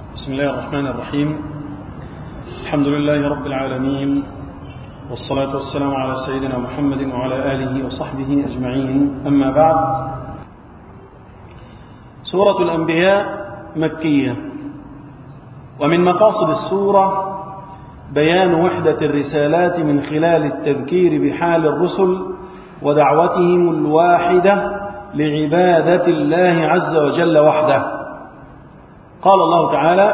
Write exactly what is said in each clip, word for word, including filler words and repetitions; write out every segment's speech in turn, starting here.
بسم الله الرحمن الرحيم. الحمد لله رب العالمين، والصلاة والسلام على سيدنا محمد وعلى آله وصحبه أجمعين، أما بعد. سورة الأنبياء مكية، ومن مقاصد السورة بيان وحدة الرسالات من خلال التذكير بحال الرسل ودعوتهم الواحدة لعبادة الله عز وجل وحده. قال الله تعالى: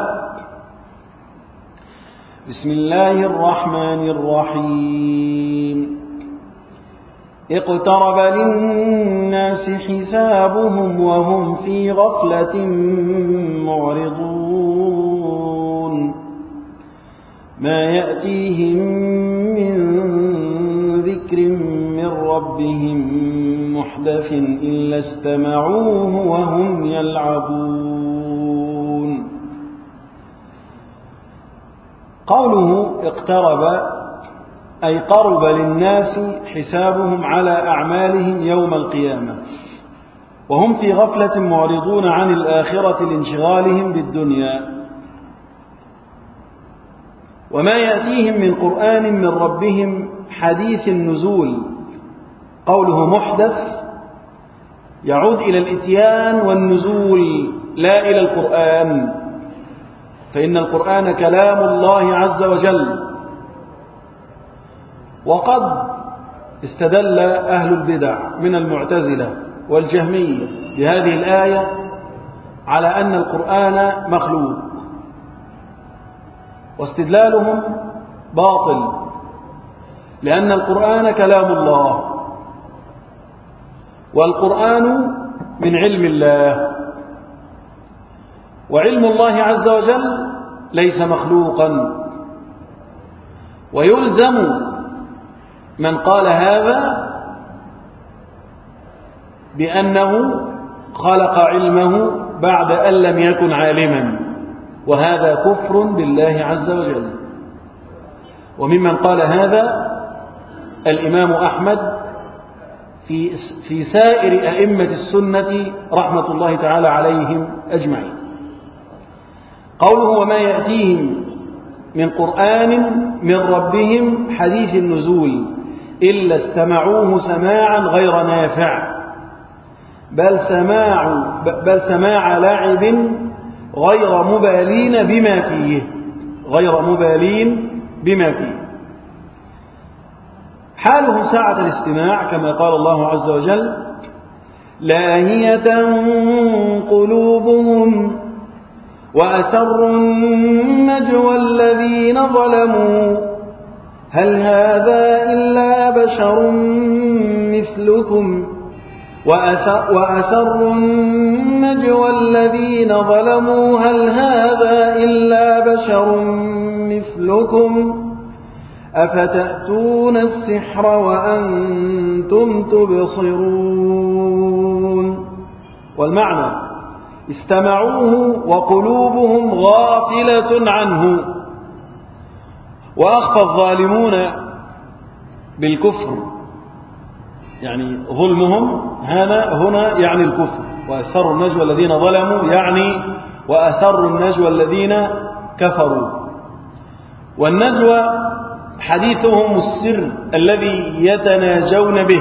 بسم الله الرحمن الرحيم. اقترب للناس حسابهم وهم في غفلة معرضون، ما يأتيهم من ذكر من ربهم محدث إلا استمعوه وهم يلعبون. قوله اقترب أي قرب للناس حسابهم على أعمالهم يوم القيامة، وهم في غفلة معرضون عن الآخرة لانشغالهم بالدنيا. وما يأتيهم من قرآن من ربهم حديث النزول. قوله محدث يعود إلى الإتيان والنزول لا إلى القرآن، فإن القرآن كلام الله عز وجل. وقد استدل أهل البدع من المعتزلة والجهمية بهذه الآية على أن القرآن مخلوق، واستدلالهم باطل، لأن القرآن كلام الله، والقرآن من علم الله، وعلم الله عز وجل ليس مخلوقا. ويلزم من قال هذا بأنه خلق علمه بعد أن لم يكن عالما، وهذا كفر بالله عز وجل. وممن قال هذا الإمام أحمد في في سائر أئمة السنة رحمة الله تعالى عليهم أجمعين. قوله وما يأتيهم من قرآن من ربهم حديث النزول إلا استمعوه سماعا غير نافع، بل سماع بل سماع لاعب غير مبالين بما فيه غير مبالين بما فيه حالهم ساعة الاستماع، كما قال الله عز وجل: لاهية قلوبهم وأسروا النجوى الذين ظلموا هل هذا إلا بشر مثلكم وأسروا النجوى الذين ظلموا هل هذا إلا بشر مثلكم أفتأتون السحر وأنتم تبصرون. والمعنى استمعوه وقلوبهم غافلة عنه. وأخفى الظالمون بالكفر، يعني ظلمهم هنا هنا يعني الكفر، وأسروا النجوى الذين ظلموا يعني وأسروا النجوى الذين كفروا. والنجوى حديثهم السر الذي يتناجون به.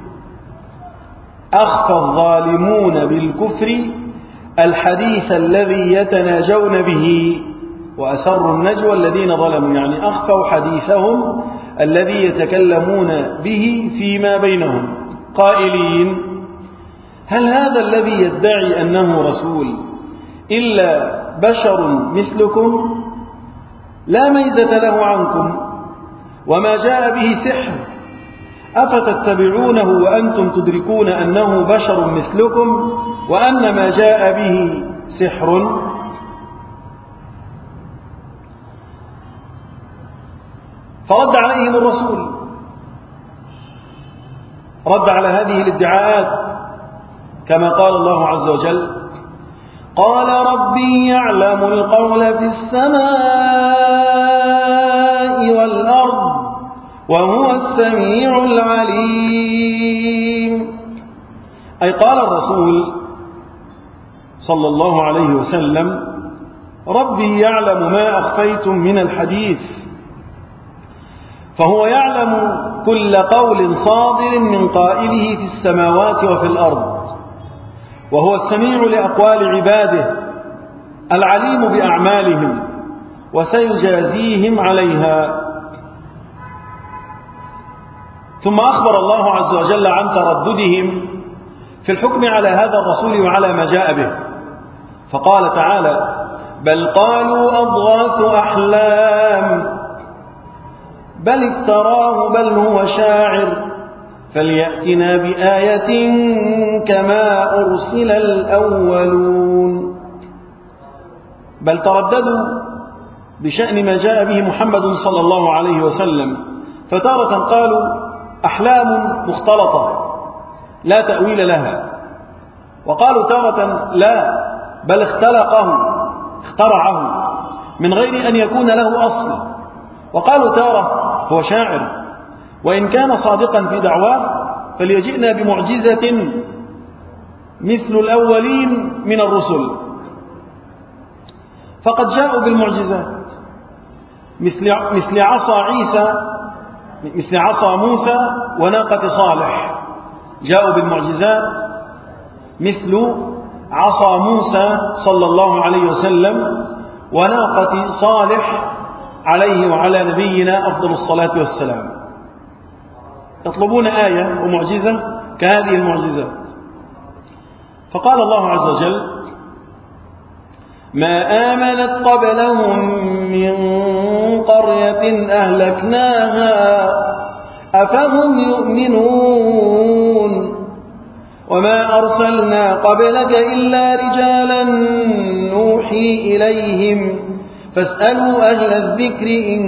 أخفى الظالمون بالكفر الحديث الذي يتناجون به، وأسروا النجوى الذين ظلموا يعني أخفوا حديثهم الذي يتكلمون به فيما بينهم، قائلين: هل هذا الذي يدعي أنه رسول إلا بشر مثلكم لا ميزة له عنكم وما جاء به سحر أفتتبعونه وأنتم تدركون أنه بشر مثلكم وأن ما جاء به سحر. فرد عليهم الرسول، رد على هذه الادعاءات كما قال الله عز وجل: قال ربي يعلم القول في السماء والأرض وهو السميع العليم. أي قال الرسول صلى الله عليه وسلم: ربي يعلم ما أخفيتم من الحديث، فهو يعلم كل قول صادر من قائله في السماوات وفي الأرض، وهو السميع لأقوال عباده العليم بأعمالهم وسيجازيهم عليها. ثم أخبر الله عز وجل عن ترددهم في الحكم على هذا الرسول وعلى ما جاء به، فقال تعالى: بل قالوا أضغاث أحلام بل افتراه بل هو شاعر فليأتنا بآية كما أرسل الأولون. بل ترددوا بشأن ما جاء به محمد صلى الله عليه وسلم، فتارة قالوا أحلام مختلطة لا تأويل لها، وقالوا تارة لا بل اختلقه اخترعه من غير أن يكون له أصل، وقالوا تارة هو شاعر، وإن كان صادقا في دعواه فليجئنا بمعجزة مثل الأولين من الرسل. فقد جاءوا بالمعجزات مثل مثل عصا عيسى مثل عصا موسى وناقة صالح، جاءوا بالمعجزات مثل عصا موسى صلى الله عليه وسلم وناقة صالح عليه وعلى نبينا أفضل الصلاة والسلام. يطلبون آية ومعجزة كهذه المعجزات. فقال الله عز وجل: ما آمنت قبلهم من قرية أهلكناها أفهم يؤمنون وما أرسلنا قبلك إلا رجالا نوحي إليهم فاسألوا أهل الذكر إن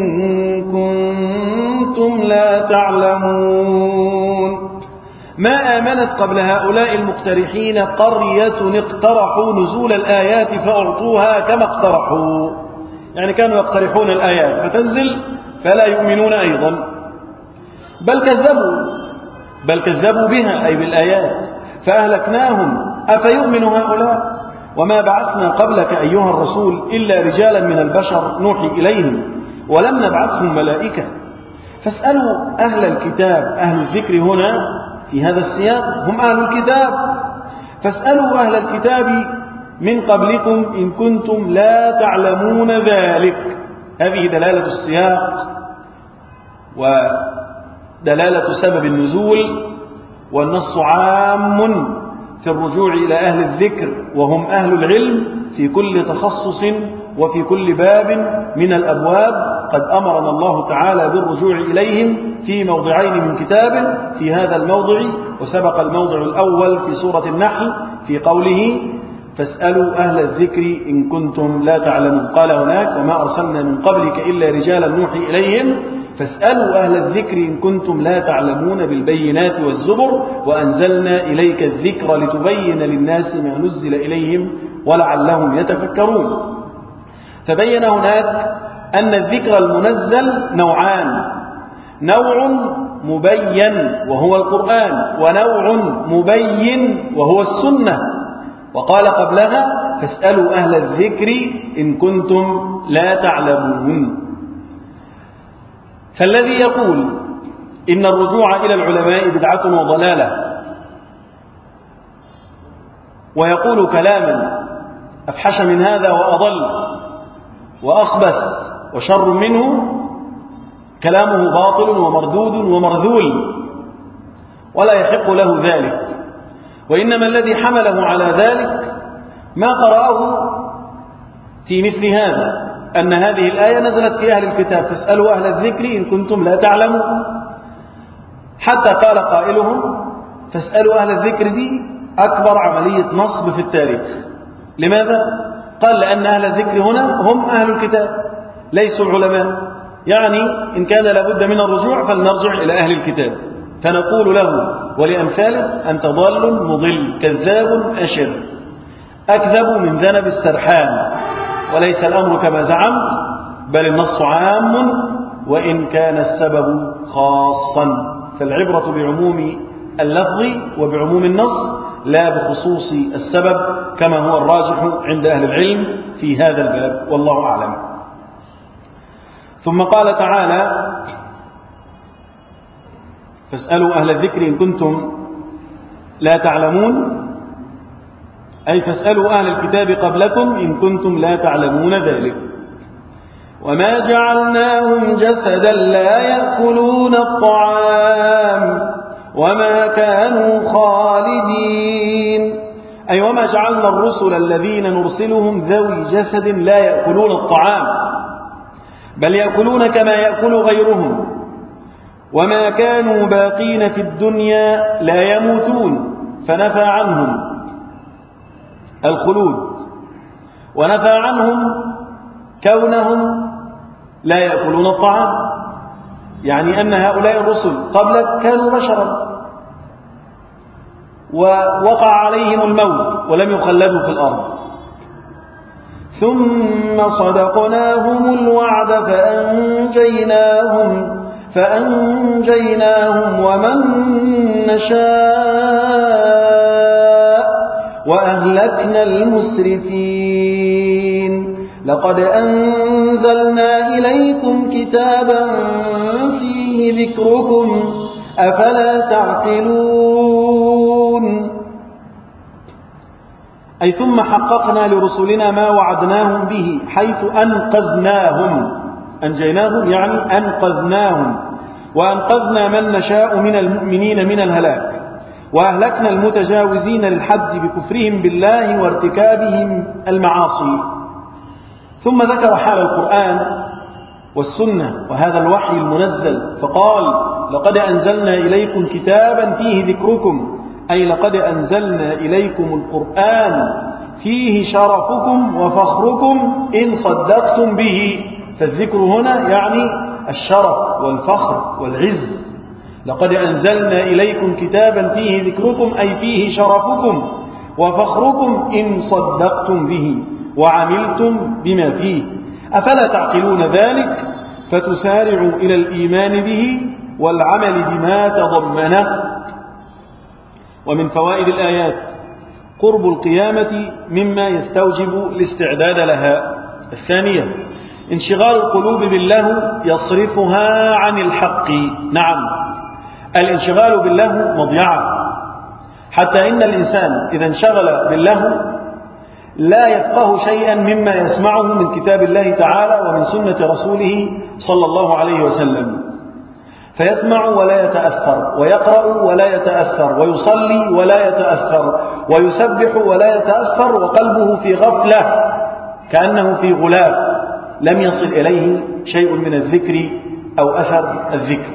كنتم لا تعلمون. ما آمنت قبل هؤلاء المقترحين قرية اقترحوا نزول الآيات فأعطوها كما اقترحوا، يعني كانوا يقترحون الآيات فتنزل فلا يؤمنون أيضا، بل كذبوا بل كذبوا بها أي بالآيات فأهلكناهم أفيؤمن هؤلاء وما بعثنا قبلك أيها الرسول إلا رجالا من البشر نوحي إليهم ولم نبعثهم ملائكة فاسألوا أهل الكتاب. أهل الذكر هنا في هذا السياق هم أهل الكتاب، فاسألوا أهل الكتاب من قبلكم إن كنتم لا تعلمون ذلك. هذه دلالة السياق ودلالة سبب النزول، والنص عام في الرجوع إلى أهل الذكر وهم أهل العلم في كل تخصص وفي كل باب من الأبواب. قد أمرنا الله تعالى بالرجوع إليهم في موضعين من كتابه، في هذا الموضع وسبق الموضع الأول في سورة النحل في قوله فاسألوا أهل الذكر إن كنتم لا تعلمون. قال هناك وما أرسلنا من قبلك إلا رجالا نوحي إليهم فاسألوا أهل الذكر إن كنتم لا تعلمون بالبينات والزبر وأنزلنا إليك الذكر لتبين للناس ما نزل إليهم ولعلهم يتفكرون. فبين هناك أن الذكر المنزل نوعان: نوع مبين وهو القرآن، ونوع مبين وهو السنة. وقال قبلها فاسألوا أهل الذكر إن كنتم لا تعلمون. فالذي يقول إن الرجوع إلى العلماء بدعة وضلالة ويقول كلاما أفحش من هذا وأضل وأخبث وشر منه كلامه باطل ومردود ومرذول ولا يحق له ذلك، وإنما الذي حمله على ذلك ما قرأه في مثل هذا، أن هذه الآية نزلت في أهل الكتاب فاسألوا أهل الذكر إن كنتم لا تعلمون، حتى قال قائلهم فاسألوا أهل الذكر دي أكبر عملية نصب في التاريخ. لماذا؟ قال لأن أهل الذكر هنا هم أهل الكتاب ليسوا العلماء، يعني إن كان لابد من الرجوع فلنرجع إلى أهل الكتاب. فنقول له ولأمثاله أنت ضال مضل كذاب أشر أكذب من ذنب السرحان، وليس الأمر كما زعمت بل النص عام وإن كان السبب خاصا. فالعبرة بعموم اللفظ وبعموم النص لا بخصوص السبب كما هو الراجح عند أهل العلم في هذا الباب، والله أعلم. ثم قال تعالى: فاسألوا أهل الذكر إن كنتم لا تعلمون، أي فاسألوا أهل الكتاب قبلكم إن كنتم لا تعلمون ذلك. وما جعلناهم جسدا لا يأكلون الطعام وما كانوا خالدين، أي وما جعلنا الرسل الذين نرسلهم ذوي جسد لا يأكلون الطعام، بل يأكلون كما يأكل غيرهم، وما كانوا باقين في الدنيا لا يموتون، فنفى عنهم الخلود، ونفى عنهم كونهم لا يأكلون الطعام، يعني أن هؤلاء الرسل قبل كانوا بشرا ووقع عليهم الموت ولم يخلدوا في الأرض، ثم صدقناهم الوعد فأنجيناهم فأنجيناهم ومن نشاء وأهلكنا المسرفين. لقد أنزلنا إليكم كتابا فيه ذكركم أفلا تعقلون، أي ثم حققنا لرسلنا ما وعدناهم به حيث أنقذناهم، أنجيناهم يعني أنقذناهم، وأنقذنا من نشاء من المؤمنين من الهلاك، وأهلكنا المتجاوزين للحد بكفرهم بالله وارتكابهم المعاصي. ثم ذكر حال القرآن والسنة وهذا الوحي المنزل، فقال: لقد أنزلنا إليكم كتابا فيه ذكركم، أي لقد أنزلنا إليكم القرآن فيه شرفكم وفخركم إن صدقتم به. فالذكر هنا يعني الشرف والفخر والعز. لقد أنزلنا إليكم كتابا فيه ذكركم، أي فيه شرفكم وفخركم إن صدقتم به وعملتم بما فيه، أفلا تعقلون ذلك فتسارعوا إلى الإيمان به والعمل بما تضمنه. ومن فوائد الآيات قرب القيامة مما يستوجب الاستعداد لها. الثانية انشغال القلوب بالله يصرفها عن الحق. نعم، الانشغال بالله مضيعة، حتى إن الإنسان إذا انشغل بالله لا يفقه شيئا مما يسمعه من كتاب الله تعالى ومن سنة رسوله صلى الله عليه وسلم، فيسمع ولا يتأثر، ويقرأ ولا يتأثر، ويصلي ولا يتأثر، ويسبح ولا يتأثر، وقلبه في غفلة كأنه في غلاف لم يصل إليه شيء من الذكر أو أثر الذكر.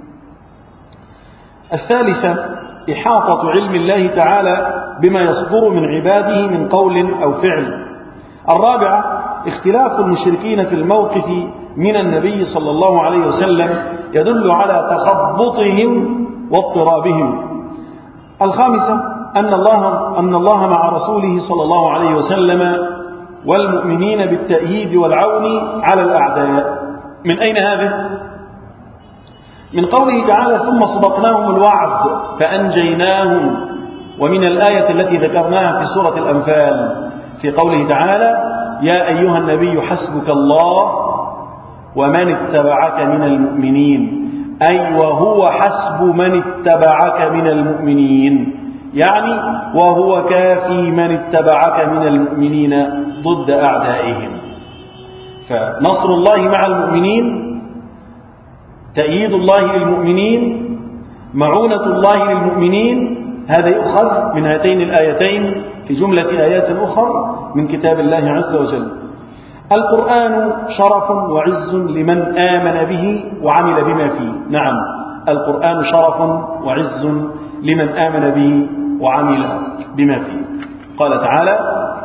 الثالثة إحاطة علم الله تعالى بما يصدر من عباده من قول أو فعل. الرابعة اختلاف المشركين في الموقف من النبي صلى الله عليه وسلم يدل على تخبطهم واضطرابهم. الخامسة أن الله, أن الله مع رسوله صلى الله عليه وسلم والمؤمنين بالتأييد والعون على الأعداء. من أين هذا؟ من قوله تعالى: ثم صدقناهم الوعد فأنجيناهم. ومن الآية التي ذكرناها في سورة الأنفال في قوله تعالى: يا أيها النبي حسبك الله ومن اتبعك من المؤمنين، أي وهو حسب من اتبعك من المؤمنين، يعني وهو كافي من اتبعك من المؤمنين ضد أعدائهم. فنصر الله مع المؤمنين، تأييد الله للمؤمنين، معونة الله للمؤمنين، هذا يؤخذ من هاتين الآيتين في جملة آيات أخرى من كتاب الله عز وجل. القرآن شرف وعز لمن آمن به وعمل بما فيه. نعم، القرآن شرف وعز لمن آمن به وعمل بما فيه. قال تعالى: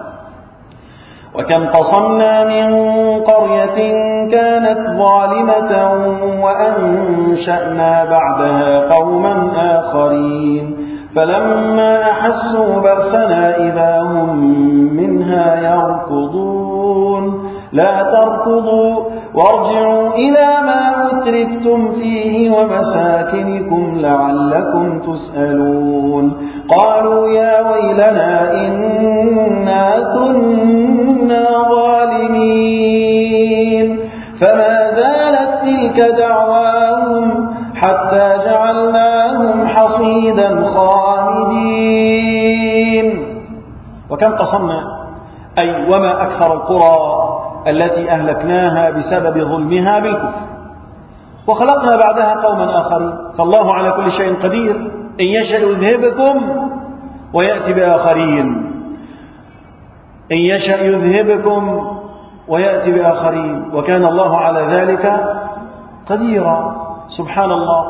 وكم قصمنا من قرية كانت ظالمة وأنشأنا بعدها قوما آخرين فلما أحسوا بأسنا إذا هم منها يركضون لا تركضوا وارجعوا إلى ما أترفتم فيه ومساكنكم لعلكم تسألون قالوا يا ويلنا إنا كنا ظالمين فما زالت تلك دعواهم حتى جعلناهم حصيدا خامدين. وكم قصمنا أي وما أكثر القرى التي أهلكناها بسبب ظلمها بالكفر وخلقنا بعدها قوما آخرين فالله على كل شيء قدير إن يشأ يذهبكم ويأتي بآخرين إن يشأ يذهبكم ويأتي بآخرين وكان الله على ذلك قديرا سبحان الله.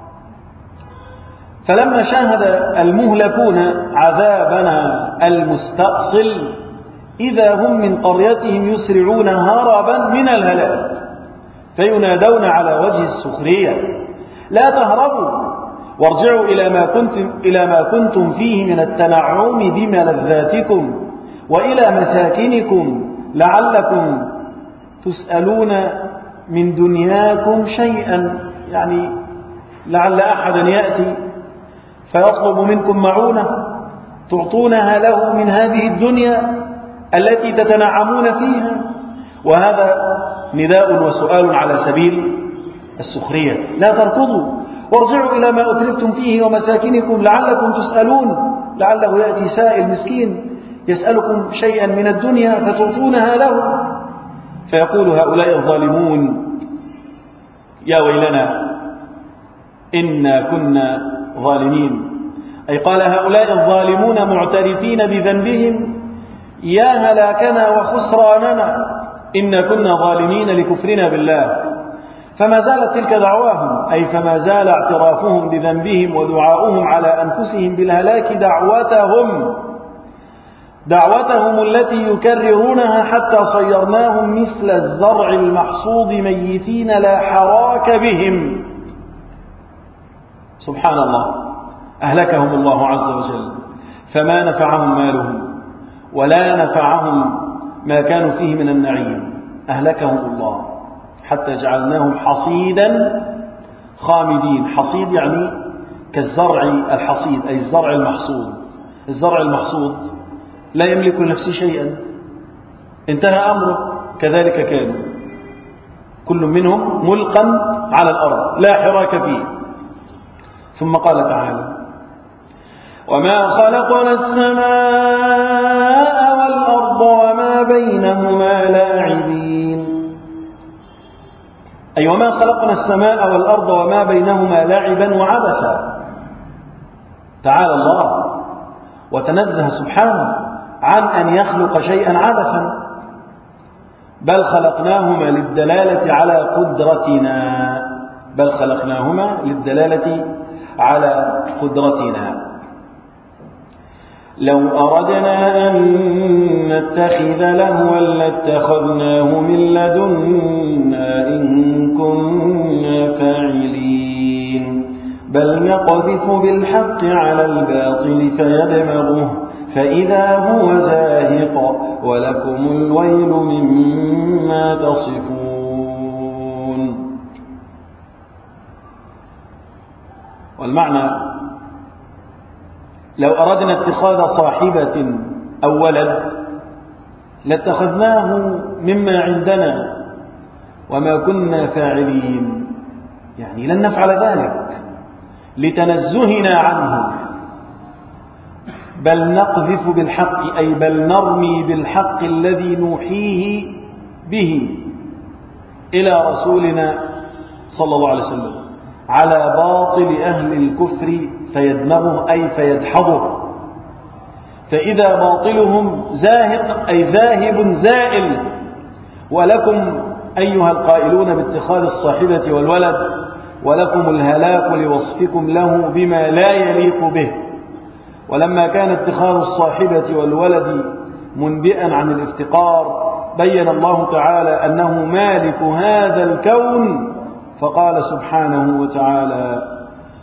فلما شاهد المهلكون عذابنا المستأصل إذا هم من قريتهم يسرعون هربا من الهلاك فينادون على وجه السخرية لا تهربوا وارجعوا إلى ما كنتم, إلى ما كنتم فيه من التنعم بملذاتكم وإلى مساكنكم لعلكم تسألون من دنياكم شيئا يعني لعل أحدا يأتي فيطلب منكم معونة تعطونها له من هذه الدنيا التي تتنعمون فيها وهذا نداء وسؤال على سبيل السخرية لا تركضوا وارجعوا إلى ما أترفتم فيه ومساكنكم لعلكم تسألون لعله يأتي سائل مسكين يسألكم شيئا من الدنيا فتعطونها له فيقول هؤلاء الظالمون يا ويلنا إنا كنا ظالمين أي قال هؤلاء الظالمون معترفين بذنبهم يا هلاكنا وخسراننا إنا كنا ظالمين لكفرنا بالله فما زالت تلك دعواهم أي فما زال اعترافهم بذنبهم ودعاؤهم على أنفسهم بالهلاك دعوتهم دعوتهم التي يكررونها حتى صيرناهم مثل الزرع المحصود ميتين لا حراك بهم سبحان الله أهلكهم الله عز وجل فما نفعهم مالهم ولا نفعهم ما كانوا فيه من النعيم أهلكهم الله حتى جعلناهم حصيدا خامدين حصيد يعني كالزرع الحصيد أي الزرع المحصود الزرع المحصود لا يملك لنفسه شيئا انتهى أمره كذلك كانوا كل منهم ملقا على الأرض لا حراك فيه. ثم قال تعالى وما خلقنا السماء والأرض وما بينهما لاعبين أي وما خلقنا السماء والأرض وما بينهما لاعبا وعبثا تعالى الله وتنزه سبحانه عن أن يخلق شيئا عبثا بل خلقناهما للدلالة على قدرتنا بل خلقناهما للدلالة على قدرتنا. لو أردنا أن نتخذ لهوا لاتخذناه من لدنا إن كنا فاعلين بل نقذف بالحق على الباطل فيدمغه فإذا هو زاهق ولكم الويل مما تصفون. والمعنى لو أردنا اتخاذ صاحبة أو ولد لاتخذناه مما عندنا وما كنا فاعلين يعني لن نفعل ذلك لتنزهنا عنه بل نقذف بالحق أي بل نرمي بالحق الذي نوحيه به إلى رسولنا صلى الله عليه وسلم على باطل أهل الكفر فيدمغه أي فيدحضه فإذا باطلهم زاهق أي ذاهب زائل ولكم أيها القائلون باتخاذ الصاحبة والولد ولكم الهلاك لوصفكم له بما لا يليق به. ولما كان اتخاذ الصاحبة والولد منبئا عن الافتقار بين الله تعالى أنه مالك هذا الكون فقال سبحانه وتعالى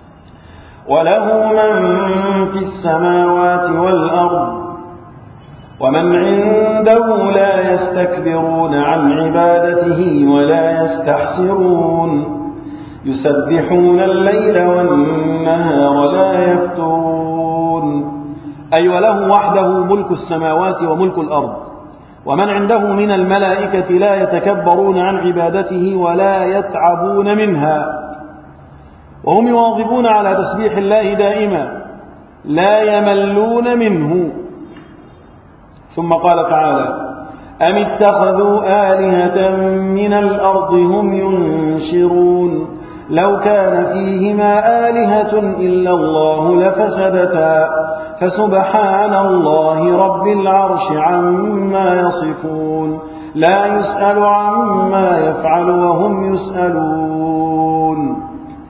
وله من في السماوات والأرض ومن عنده لا يستكبرون عن عبادته ولا يستحسرون يسبحون الليل والنهار لا يفترون. أي وله وحده ملك السماوات وملك الأرض، ومن عنده من الملائكة لا يتكبرون عن عبادته ولا يتعبون منها، وهم يواظبون على تسبيح الله دائما لا يملون منه. ثم قال تعالى: أم اتخذوا آلهة من الأرض هم ينشرون لو كان فيهما آلهة إلا الله لفسدتا فسبحان الله رب العرش عما يصفون لا يسأل عما يفعل وهم يسألون.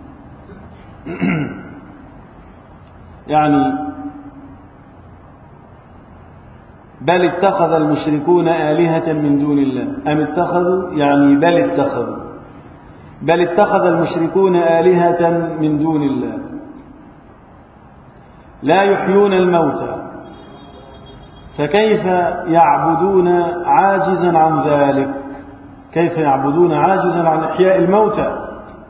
يعني بل اتخذ المشركون آلهة من دون الله. أم اتخذوا يعني بل اتخذوا بل اتخذ المشركون آلهة من دون الله لا يحيون الموتى، فكيف يعبدون عاجزا عن ذلك؟ كيف يعبدون عاجزا عن إحياء الموتى؟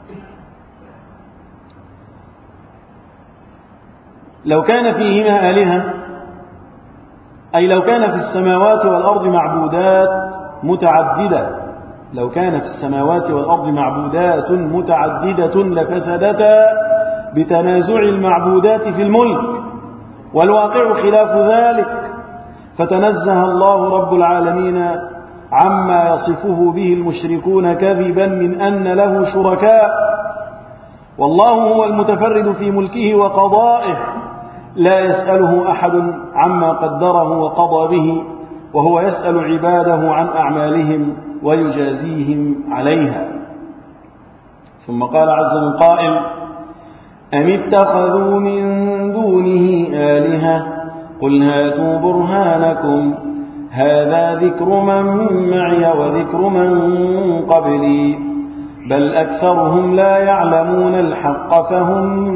لو كان فيهما آلهة أي لو كان في السماوات والأرض معبودات متعددة لو كان في السماوات والأرض معبودات متعددة لفسدتا بتنازع المعبودات في الملك، والواقع خلاف ذلك، فتنزه الله رب العالمين عما يصفه به المشركون كذبا من أن له شركاء، والله هو المتفرد في ملكه وقضائه لا يسأله أحد عما قدره وقضى به، وهو يسأل عباده عن أعمالهم ويجازيهم عليها. ثم قال عز من قائل: أم اتخذوا من دونه آلهة قل هاتوا برهانكم هذا ذكر من معي وذكر من قبلي بل أكثرهم لا يعلمون الحق فهم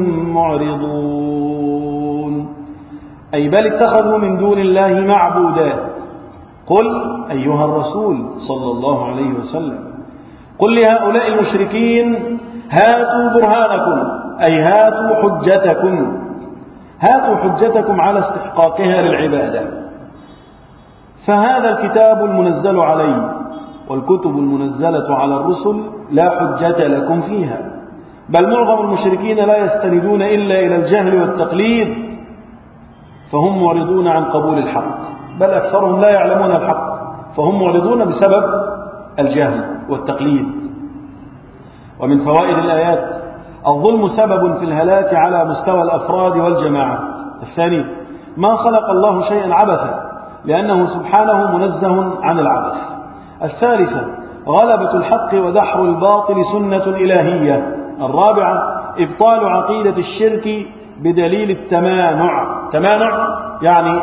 معرضون. أي بل اتخذوا من دون الله معبودات. قل أيها الرسول صلى الله عليه وسلم قل لهؤلاء المشركين هاتوا برهانكم أي هاتوا حجتكم هاتوا حجتكم على استحقاقها للعبادة، فهذا الكتاب المنزل عليه والكتب المنزلة على الرسل لا حجة لكم فيها، بل معظم المشركين لا يستندون إلا إلى الجهل والتقليد، فهم معرضون عن قبول الحق، بل أكثرهم لا يعلمون الحق فهم معرضون بسبب الجهل والتقليد. ومن فوائد الآيات: الظلم سبب في الهلاك على مستوى الأفراد والجماعات. الثاني: ما خلق الله شيئا عبثا لأنه سبحانه منزه عن العبث. الثالثة: غلبة الحق ودحر الباطل سنة إلهية. الرابعة: إبطال عقيدة الشرك بدليل التمانع. تمانع يعني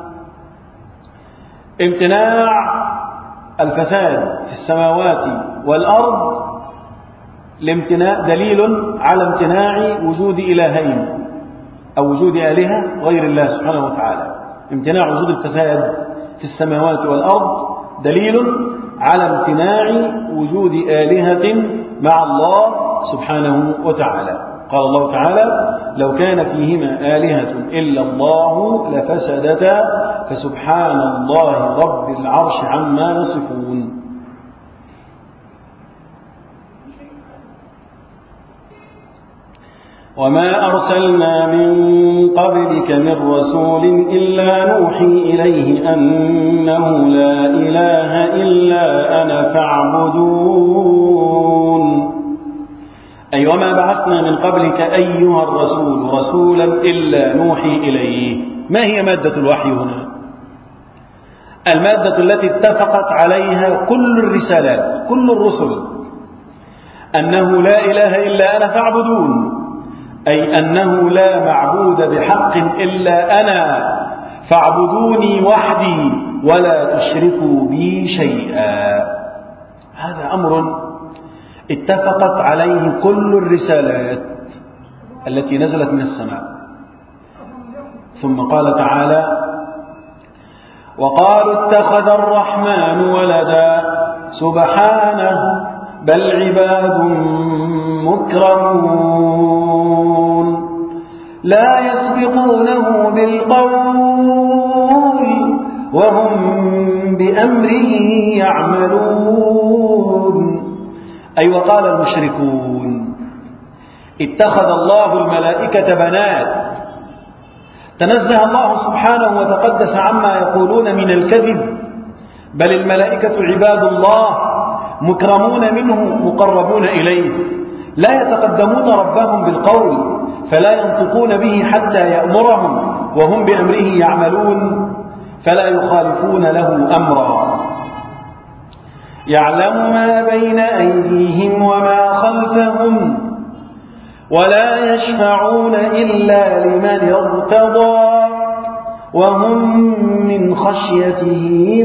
امتناع الفساد في السماوات والأرض لامتناع دليل على امتناع وجود إلهين أو وجود آلهة غير الله سبحانه وتعالى. امتناع وجود الفساد في السماوات والأرض دليل على امتناع وجود آلهة مع الله سبحانه وتعالى. قال الله تعالى: لو كان فيهما آلهة إلا الله لفسدتا فسبحان الله رب العرش عما يصفون. وما أرسلنا من قبلك من رسول إلا نوحي إليه أنه لا إله إلا أنا فاعبدون. أي وما بعثنا من قبلك أيها الرسول رسولا إلا نوحي إليه. ما هي مادة الوحي هنا؟ المادة التي اتفقت عليها كل الرسالات كل الرسل، أنه لا إله إلا أنا فاعبدون، أي أنه لا معبود بحق إلا أنا فاعبدوني وحدي ولا تشركوا بي شيئا. هذا أمر اتفقت عليه كل الرسالات التي نزلت من السماء. ثم قال تعالى: وقالوا اتخذ الرحمن ولدا سبحانه بل عباد مكرمون لا يسبقونه بالقول وهم بأمره يعملون. أي وقال المشركون اتخذ الله الملائكة بنات. تنزه الله سبحانه وتقدس عما يقولون من الكذب، بل الملائكة عباد الله مكرمون منه مقربون إليه، لا يتقدمون ربهم بالقول فلا ينطقون به حتى يأمرهم وهم بأمره يعملون، فلا يخالفون له أمرا. يعلم ما بين أيديهم وما خلفهم ولا يشفعون إلا لمن ارتضى وهم من خشيته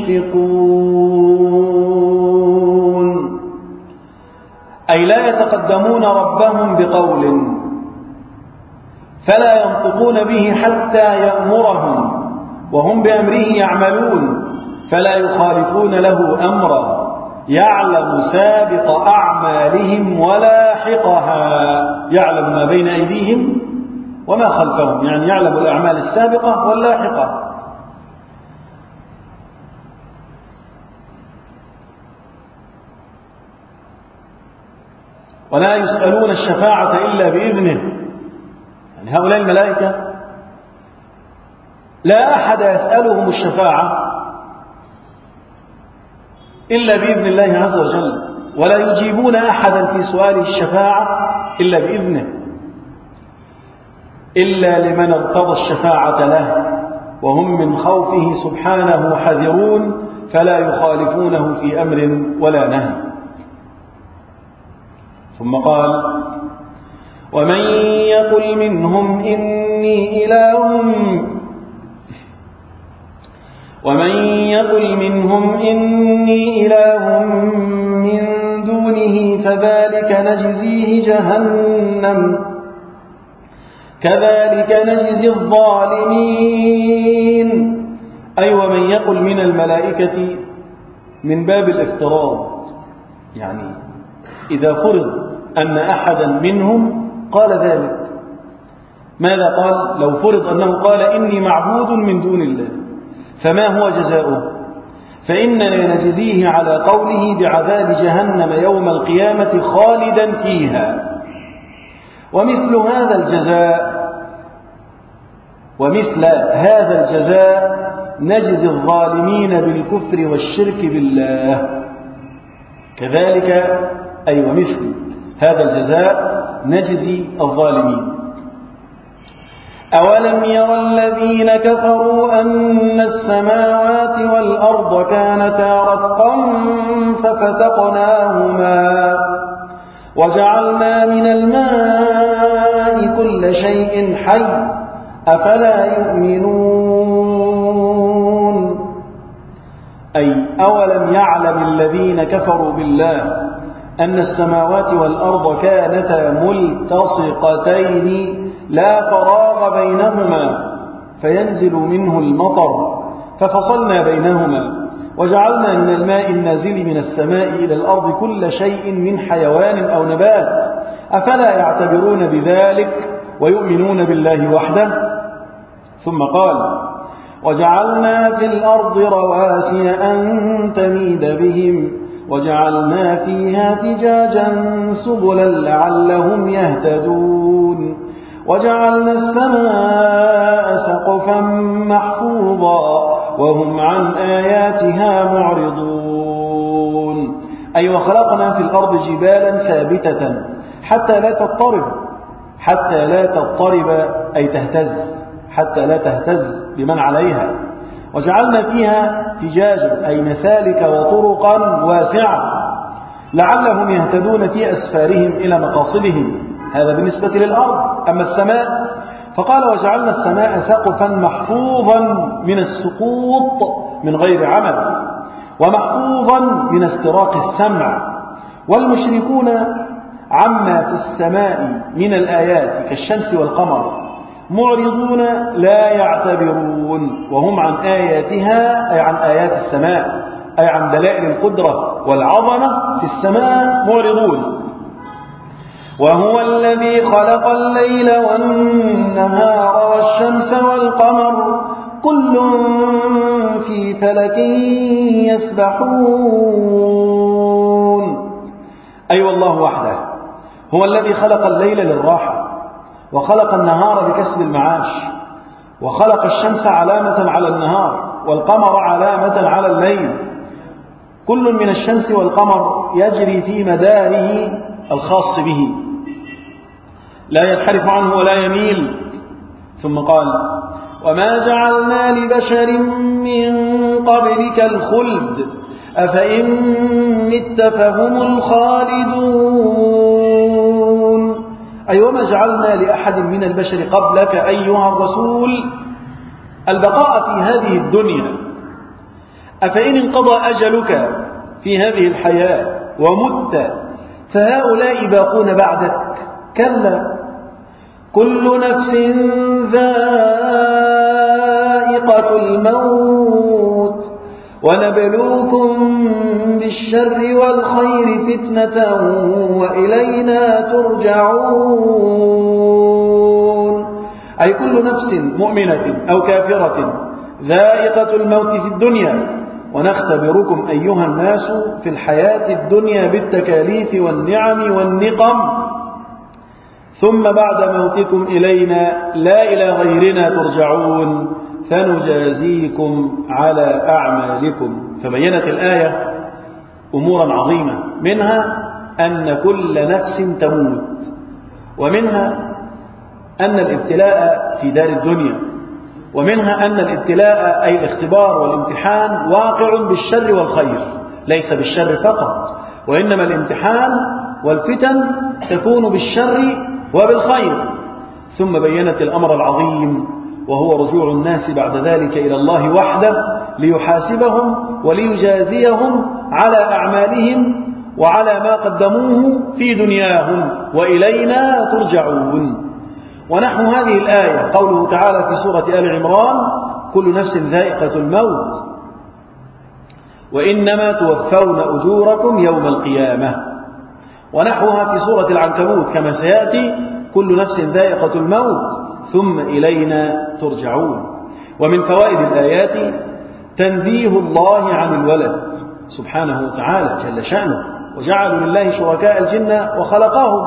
مشفقون. أي لا يتقدمون ربهم بقول فلا ينطقون به حتى يأمرهم وهم بأمره يعملون، فلا يخالفون له أمرا. يعلم سابق أعمالهم ولاحقها، يعلم ما بين أيديهم وما خلفهم، يعني يعلم الأعمال السابقة واللاحقة. ولا يسألون الشفاعة إلا بإذنه، يعني هؤلاء الملائكة لا أحد يسألهم الشفاعة إلا بإذن الله عز وجل، ولا يجيبون أحدا في سؤال الشفاعة إلا بإذنه، إلا لمن ارتضى الشفاعة له وهم من خوفه سبحانه حذرون، فلا يخالفونه في أمر ولا نهي. ثم قال ومن يقل منهم إني إله ومن يقل منهم إني إله من دونه فذلك نجزيه جهنم كذلك نجزي الظالمين. أي ومن يقل من الملائكة من باب الافتراض، يعني إذا فرض أن أحدا منهم قال ذلك. ماذا قال؟ لو فرض أنه قال إني معبود من دون الله فما هو جزاؤه؟ فإننا نجزيه على قوله بعذاب جهنم يوم القيامة خالدا فيها. ومثل هذا الجزاء ومثل هذا الجزاء نجزي الظالمين بالكفر والشرك بالله. كذلك أي ومثل هذا الجزاء نجزي الظالمين. أولم ير الذين كفروا أن السماوات والأرض كانتا رتقا ففتقناهما وجعلنا من الماء كل شيء حي أفلا يؤمنون. أي أولم يعلم الذين كفروا بالله أن السماوات والأرض كانتا ملتصقتين لا فراغ بينهما فينزل منه المطر ففصلنا بينهما وجعلنا من الماء النازل من السماء إلى الأرض كل شيء من حيوان أو نبات أفلا يعتبرون بذلك ويؤمنون بالله وحده. ثم قال وجعلنا في الأرض رواسي أن تميد بهم وجعلنا فيها فجاجا سبلا لعلهم يهتدون وجعلنا السماء سقفا محفوظا وهم عن آياتها معرضون. أي وخلقنا في الأرض جبالا ثابتة حتى لا تضطرب حتى لا تضطرب أي تهتز حتى لا تهتز بمن عليها. وجعلنا فيها فجاجا أي مسالك وطرقا واسعة لعلهم يهتدون في أسفارهم إلى مقاصدهم. هذا بالنسبة للأرض. أما السماء فقال وجعلنا السماء سقفا محفوظا من السقوط من غير عمد ومحفوظا من استراق السمع. والمشركون عما في السماء من الآيات كالشمس والقمر معرضون لا يعتبرون، وهم عن آياتها أي عن آيات السماء، أي عن دلائل القدرة والعظمة في السماء معرضون. وهو الذي خلق الليل والنهار والشمس والقمر كل في فلك يسبحون. أي والله وحده هو الذي خلق الليل للراحة، وخلق النهار لكسب المعاش، وخلق الشمس علامة على النهار والقمر علامة على الليل. كل من الشمس والقمر يجري في مداره الخاص به، لا ينحرف عنه ولا يميل. ثم قال: وما جعلنا لبشر من قبلك الخلد أفإن مت فهم الخالدون. أي وما جعلنا لأحد من البشر قبلك أيها الرسول البقاء في هذه الدنيا، أفإن انقضى أجلك في هذه الحياة ومت فهؤلاء باقون بعدك؟ كلا، كل نفس ذائقة الموت ونبلوكم بالشر والخير فتنة وإلينا ترجعون. أي كل نفس مؤمنة أو كافرة ذائقة الموت في الدنيا، ونختبركم أيها الناس في الحياة الدنيا بالتكاليف والنعم والنقم، ثم بعد موتكم إلينا لا إلى غيرنا ترجعون فنجازيكم على أعمالكم. فبينت الآية أمورا عظيمة، منها أن كل نفس تموت، ومنها أن الابتلاء في دار الدنيا، ومنها أن الابتلاء أي الاختبار والامتحان واقع بالشر والخير، ليس بالشر فقط، وإنما الامتحان والفتن تكون بالشر وبالخير. ثم بينت الأمر العظيم وهو رجوع الناس بعد ذلك إلى الله وحده ليحاسبهم وليجازيهم على أعمالهم وعلى ما قدموه في دنياهم، وإلينا ترجعون. ونحو هذه الآية قوله تعالى في سورة آل عمران: كل نفس ذائقة الموت وإنما توفون أجوركم يوم القيامة. ونحوها في سورة العنكبوت كما سيأتي: كل نفس ذائقة الموت ثم إلينا ترجعون. ومن فوائد الآيات تنزيه الله عن الولد سبحانه وتعالى جل شأنه، وجعلوا لله شركاء الجن وخلقهم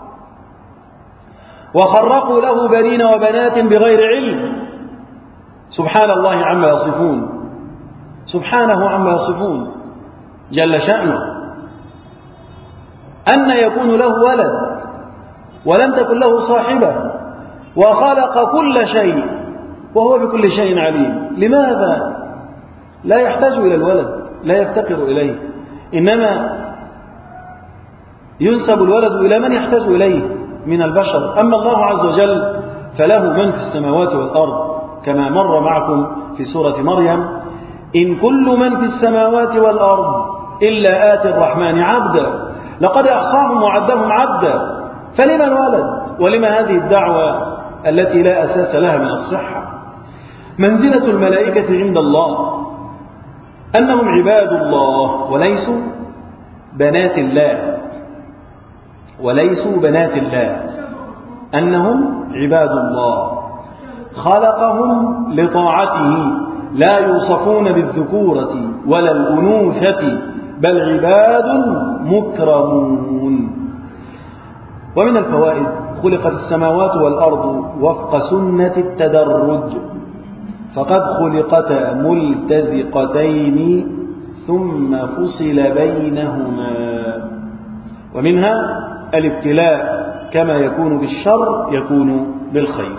وخرقوا له بنين وبنات بغير علم، سبحان الله عما يصفون، سبحانه عما يصفون جل شأنه. أن يكون له ولد ولم تكن له صاحبة، وخلق كل شيء وهو بكل شيء عليم. لماذا؟ لا يحتاج إلى الولد، لا يفتقر إليه، إنما ينسب الولد إلى من يحتاج إليه من البشر. أما الله عز وجل فله من في السماوات والأرض، كما مر معكم في سورة مريم: إن كل من في السماوات والأرض إلا آتي الرحمن عبدا لقد أحصاهم وعدهم عدا. فلما الولد؟ ولما هذه الدعوة التي لا أساس لها من الصحة؟ منزلة الملائكة عند الله أنهم عباد الله وليسوا بنات الله، وليسوا بنات الله، أنهم عباد الله خلقهم لطاعته، لا يوصفون بالذكورة ولا الأنوثة بل عباد مكرمون. ومن الفوائد: خلقت السماوات والأرض وفق سنة التدرج، فقد خلقتا ملتزقتين ثم فصل بينهما. ومنها الابتلاء، كما يكون بالشر يكون بالخير.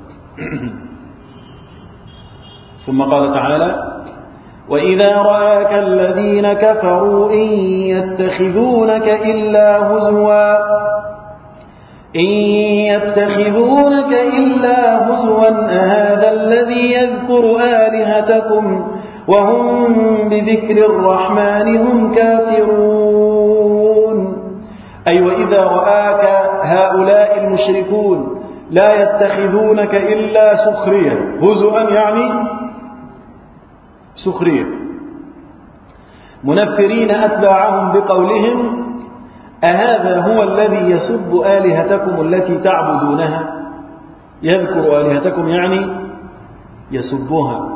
ثم قال تعالى: وإذا رآك الذين كفروا إن يتخذونك إلا هزوا إن يتخذونك إلا هزوا أهذا الذي يذكر آلهتكم وهم بذكر الرحمن هم كافرون. أي وإذا رآك هؤلاء المشركون لا يتخذونك إلا سخرية، هزؤا يعني سخرية، منفرين أتباعهم بقولهم أهذا هو الذي يسب آلهتكم التي تعبدونها. يذكر آلهتكم يعني يسبها،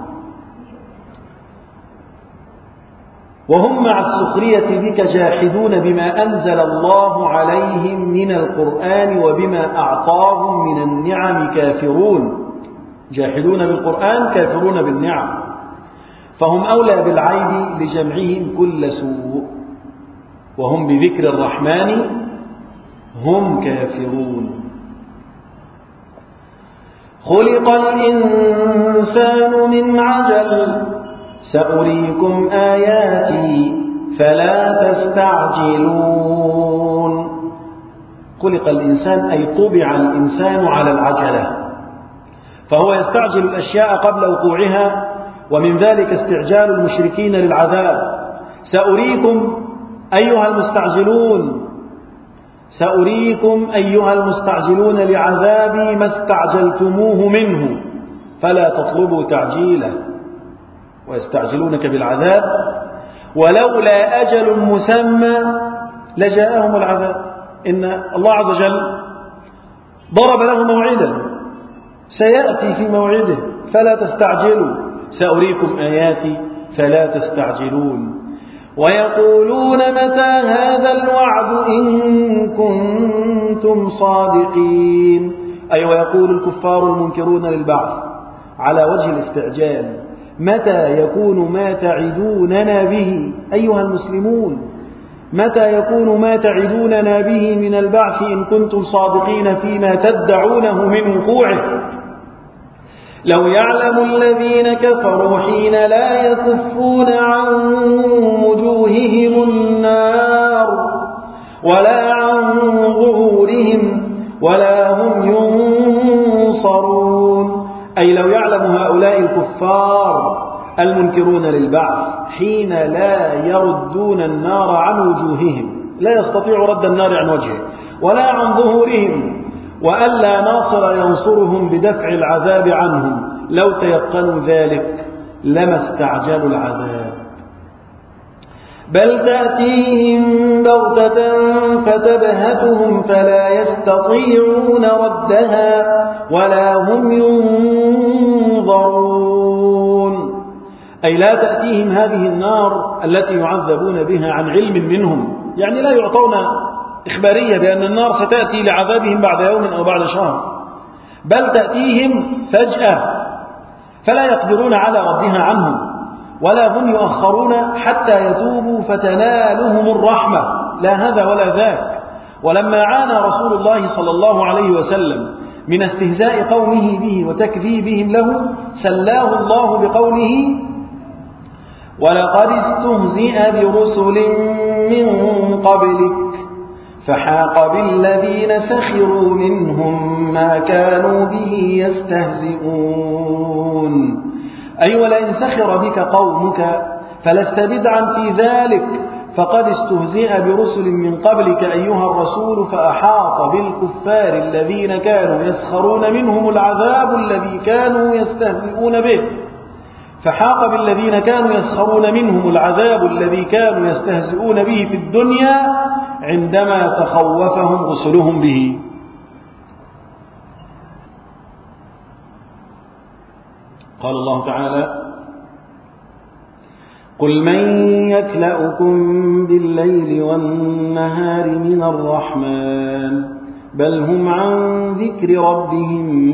وهم مع السخرية بك جاحدون بما أنزل الله عليهم من القرآن وبما أعطاهم من النعم كافرون. جاحدون بالقرآن كافرون بالنعم، فهم أولى بالعيب لجمعهم كل سوء، وهم بذكر الرحمن هم كافرون. خلق الإنسان من عجل سأريكم آياتي فلا تستعجلون. خلق الإنسان أي طبع الإنسان على العجلة، فهو يستعجل الأشياء قبل وقوعها، ومن ذلك استعجال المشركين للعذاب. سأريكم أيها المستعجلون، سأريكم أيها المستعجلون لعذابي ما استعجلتموه منه فلا تطلبوا تعجيله. ويستعجلونك بالعذاب ولولا أجل مسمى لجاءهم العذاب. إن الله عز وجل ضرب له موعدا سيأتي في موعده فلا تستعجلوا. سأريكم آياتي فلا تستعجلون. ويقولون متى هذا الوعد إن كنتم صادقين. أي ويقول الكفار المنكرون للبعث على وجه الاستعجال متى يكون ما تعدوننا به أيها المسلمون، متى يكون ما تعدوننا به من البعث إن كنتم صادقين فيما تدعونه من وقوعه. لو يعلم الذين كفروا حين لا يكفون عن وجوههم النار ولا عن ظهورهم ولا هم ينصرون. أي لو يعلم هؤلاء الكفار المنكرون للبعث حين لا يردون النار عن وجوههم، لا يستطيع رد النار عن وجهه، ولا عن ظهورهم، وألا ناصر ينصرهم بدفع العذاب عنهم، لو تيقنوا ذلك لما استعجلوا العذاب. بل تأتيهم بغتة فتبهتهم فلا يستطيعون ردها ولا هم ينظرون. أي لا تأتيهم هذه النار التي يعذبون بها عن علم منهم، يعني لا يعطون إخبارية بأن النار ستأتي لعذابهم بعد يوم أو بعد شهر، بل تأتيهم فجأة فلا يقدرون على ردها عنهم، ولا هم يؤخرون حتى يتوبوا فتنالهم الرحمة، لا هذا ولا ذاك. ولما عانى رسول الله صلى الله عليه وسلم من استهزاء قومه به وتكذيبهم له سلاه الله بقوله ولقد استهزئ برسل من قبلك فحاق بالذين سخروا منهم ما كانوا به يستهزئون. أي ولئن سخر بك قومك فلست بدعا في ذلك، فقد استهزئ برسل من قبلك أيها الرسول فأحاط بالكفار الذين كانوا يسخرون منهم العذاب الذي كانوا يستهزئون به فحاق بالذين كانوا يسخرون منهم العذاب الذي كانوا يستهزئون به في الدنيا عندما تخوفهم رسلهم به. قال الله تعالى قل من يكلأكم بالليل والنهار من الرحمن بل هم عن ذكر ربهم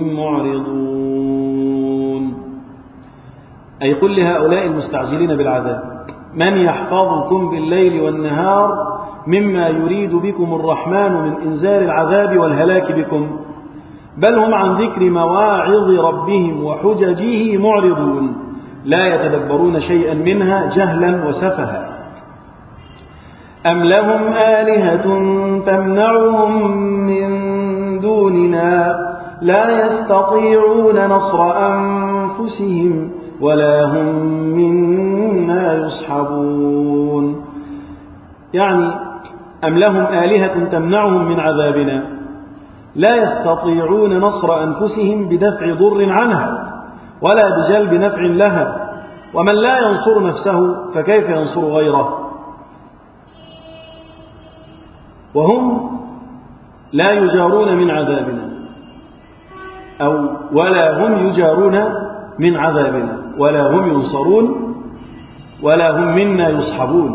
معرضون. أي قل لهؤلاء المستعجلين بالعذاب من يحفظكم بالليل والنهار مما يريد بكم الرحمن من إنزال العذاب والهلاك بكم، بل هم عن ذكر مواعظ ربهم وحججه معرضون لا يتدبرون شيئا منها جهلا وسفها. أم لهم آلهة تمنعهم من دوننا لا يستطيعون نصر أنفسهم ولا هم منا يصحبون. يعني أم لهم آلهة تمنعهم من عذابنا، لا يستطيعون نصر أنفسهم بدفع ضر عنها ولا بجلب نفع لها، ومن لا ينصر نفسه فكيف ينصر غيره؟ وهم لا يجارون من عذابنا، أو ولا هم يجارون من عذابنا، ولا هم ينصرون، ولا هم منا يصحبون.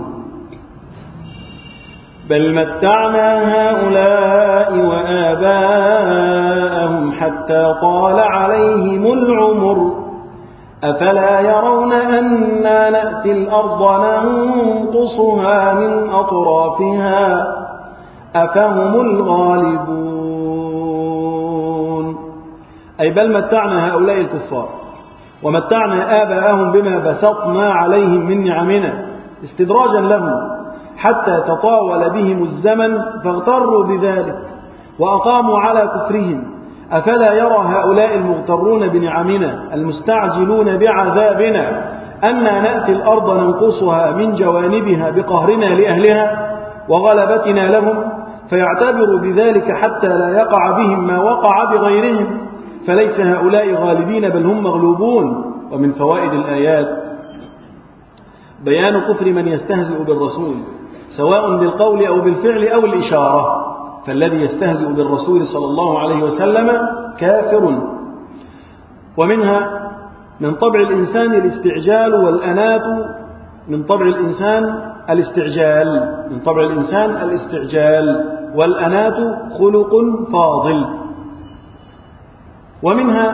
بل متعنا هؤلاء وآباءهم حتى طال عليهم العمر أفلا يرون أنا نأتي الأرض ننقصها من أطرافها أفهم الغالبون. أي بل متعنا هؤلاء الكفار ومتعنا آباءهم بما بسطنا عليهم من نعمنا استدراجا لهم حتى تطاول بهم الزمن فاغتروا بذلك وأقاموا على كفرهم. أفلا يرى هؤلاء المغترون بنعمنا المستعجلون بعذابنا أننا نأتي الأرض ننقصها من جوانبها بقهرنا لأهلها وغلبتنا لهم، فيعتبروا بذلك حتى لا يقع بهم ما وقع بغيرهم، فليس هؤلاء غالبين بل هم مغلوبون. ومن فوائد الآيات بيان كفر من يستهزئ بالرسول سواء بالقول أو بالفعل أو الإشارة، فالذي يستهزئ بالرسول صلى الله عليه وسلم كافر. ومنها من طبع الإنسان الاستعجال والأنات، من طبع الإنسان الاستعجال من طبع الإنسان الاستعجال والأنات خلق فاضل. ومنها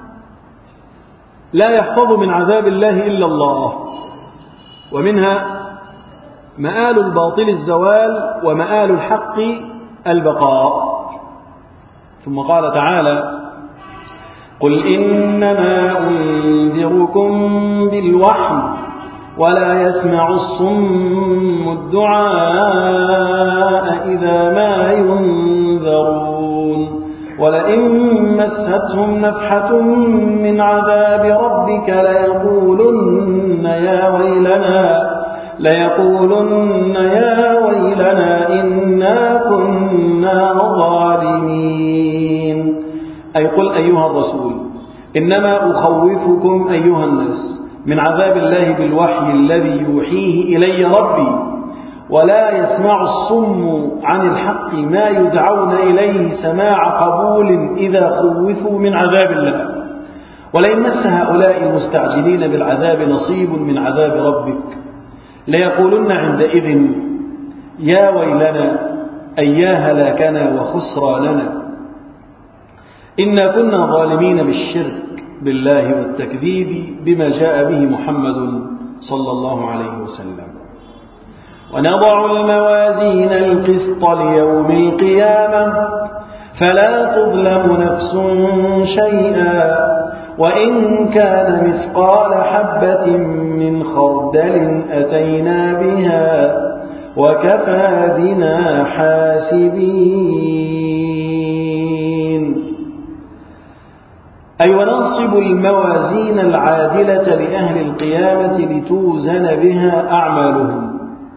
لا يحفظ من عذاب الله إلا الله. ومنها مآل الباطل الزوال ومآل الحق البقاء. ثم قال تعالى قل إنما أنذركم بالوحي ولا يسمع الصم الدعاء إذا ما ينذرون ولئن مستهم نفحة من عذاب ربك ليقولن يا ويلنا ليقولن يا ويلنا إنا كنا ظالمين. أي قل أيها الرسول إنما أخوفكم أيها الناس من عذاب الله بالوحي الذي يوحيه إلي ربي، ولا يسمع الصم عن الحق ما يدعون إليه سماع قبول إذا خوفوا من عذاب الله. ولئن مس هؤلاء المستعجلين بالعذاب نصيب من عذاب ربك ليقولن عندئذ يا ويلنا أي يا هلاكنا وخسراننا إنا كنا ظالمين بالشرك بالله والتكذيب بما جاء به محمد صلى الله عليه وسلم. ونضع الموازين القسط ليوم القيامة فلا تظلم نفس شيئا وإن كان مثقال حبة من خردل أتينا بها وكفى بنا حاسبين. أي وننصب الموازين العادلة لأهل القيامة لتوزن بها أعمالهم،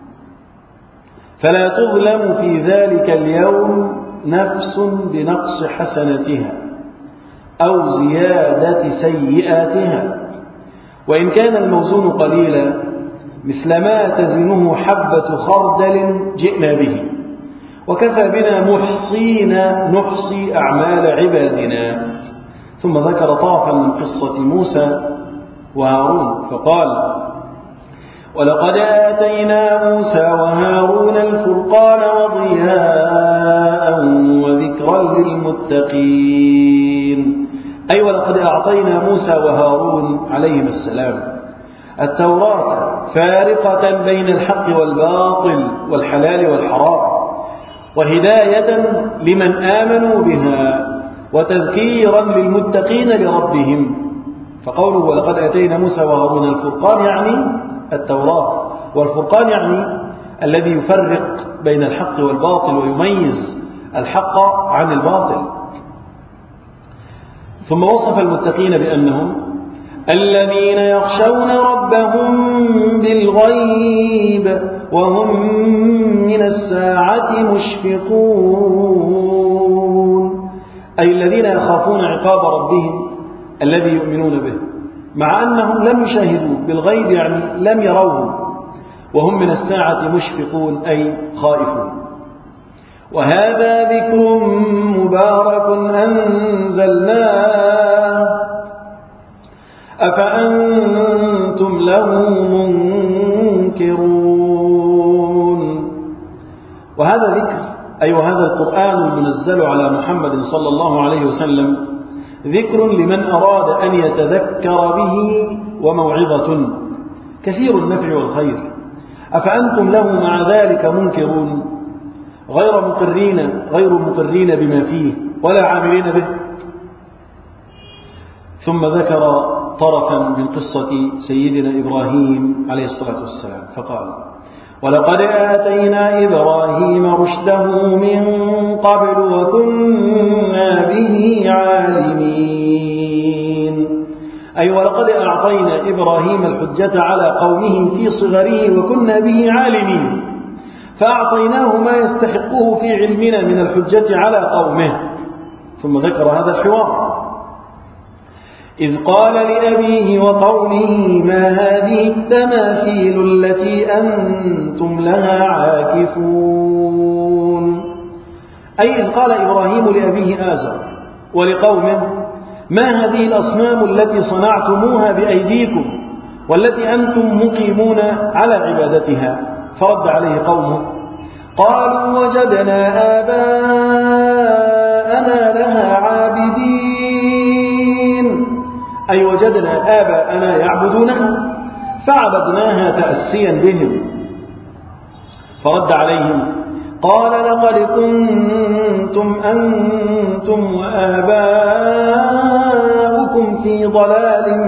فلا تظلم في ذلك اليوم نفس بنقص حسنتها أو زيادة سيئاتها، وإن كان الموزون قليلا مثل ما تزنه حبة خردل جئنا به، وكفى بنا محصين نحصي أعمال عبادنا. ثم ذكر طرفا من قصة موسى وهارون فقال ولقد آتينا موسى وهارون الفرقان وضياء وذكرا للمتقين. أي ولقد أعطينا موسى وهارون عليهما السلام التوراة فارقة بين الحق والباطل والحلال والحرام، وهداية لمن آمنوا بها وتذكيرا للمتقين لربهم. فقوله ولقد آتينا موسى وهارون الفرقان يعني التوراة، والفرقان يعني الذي يفرق بين الحق والباطل ويميز الحق عن الباطل. ثم وصف المتقين بأنهم الذين يخشون ربهم بالغيب وهم من الساعة مشفقون. أي الذين يخافون عقاب ربهم الذي يؤمنون به، مع أنهم لم يشاهدوه بالغيب، يعني لم يروه، وهم من الساعة مشفقون أي خائفون. وهذا ذكر مبارك أنزلناه أفأنتم له منكرون. وهذا ذكر أي وهذا القرآن المنزل على محمد صلى الله عليه وسلم ذكر لمن أراد أن يتذكر به وموعظة كثير النفع والخير. أفأنتم له مع ذلك منكرون، غير مقرين غير مقرين بما فيه ولا عاملين به. ثم ذكر طرفا من قصة سيدنا إبراهيم عليه الصلاة والسلام فقال: ولقد آتينا إبراهيم رشده من قبل وكنا به عالمين. أي ولقد أعطينا إبراهيم الحجة على قومه في صغره وكنا به عالمين، فأعطيناه ما يستحقه في علمنا من الحجة على قومه. ثم ذكر هذا الحوار: إذ قال لأبيه وقومه ما هذه التماثيل التي أنتم لها عاكفون. أي إذ قال إبراهيم لأبيه آزر ولقومه ما هذه الأصنام التي صنعتموها بأيديكم والتي أنتم مقيمون على عبادتها؟ فرد عليه قومه قالوا وجدنا آباءنا لها عابدين. أي وجدنا آباءنا يعبدونها فعبدناها تأسيا بهم. فرد عليهم قال لقد كنتم أنتم وآباؤكم في ضلال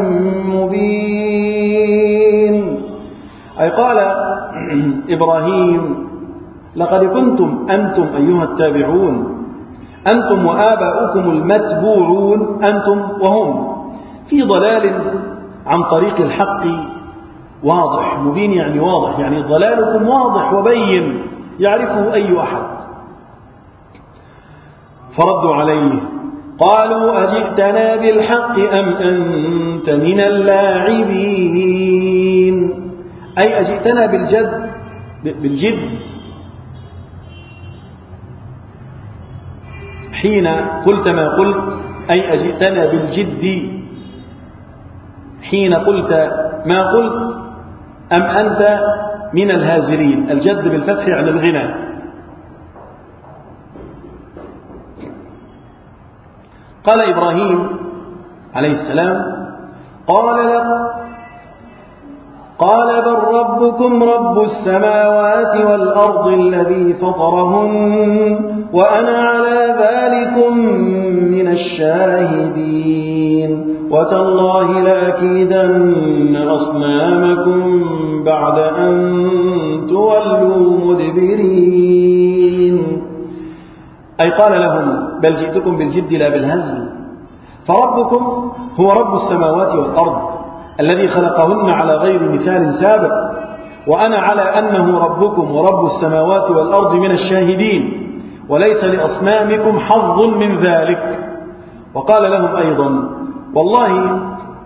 مبين. أي قال إبراهيم لقد كنتم أنتم أيها التابعون، أنتم وآباؤكم المتبوعون، أنتم وهم في ضلال عن طريق الحق واضح. مبين يعني واضح، يعني ضلالكم واضح وبين يعرفه أي أحد. فردوا عليه قالوا أجئتنا بالحق أم أنت من اللاعبين. أي أجئتنا بالجد بالجد حين قلت ما قلت، أي أجئتنا بالجد حين قلت ما قلت، أم أنت من الهازلين. الجد بالفتح عن الغنى. قال إبراهيم عليه السلام قال لك قال بل ربكم رب السماوات والأرض الذي فطرهن وأنا على ذلكم من الشاهدين وتالله لأكيدن أصنامكم بعد أن تولوا مدبرين. أي قال لهم بل جئتكم بالجد لا بالهزل، فربكم هو رب السماوات والأرض الذي خلقهن على غير مثال سابق، وأنا على أنه ربكم ورب السماوات والأرض من الشاهدين، وليس لأصنامكم حظ من ذلك. وقال لهم أيضا والله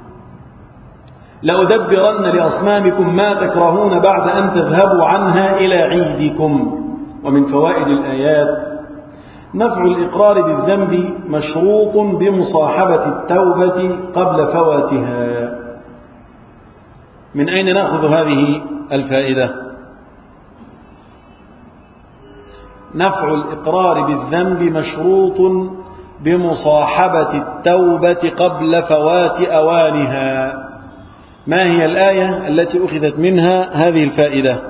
لأدبرن لأصنامكم ما تكرهون بعد أن تذهبوا عنها إلى عيدكم. ومن فوائد الآيات نفع الإقرار بالذنب مشروط بمصاحبة التوبة قبل فواتها. من أين نأخذ هذه الفائدة؟ نفع الإقرار بالذنب مشروط بمصاحبة التوبة قبل فوات أوانها. ما هي الآية التي أخذت منها هذه الفائدة؟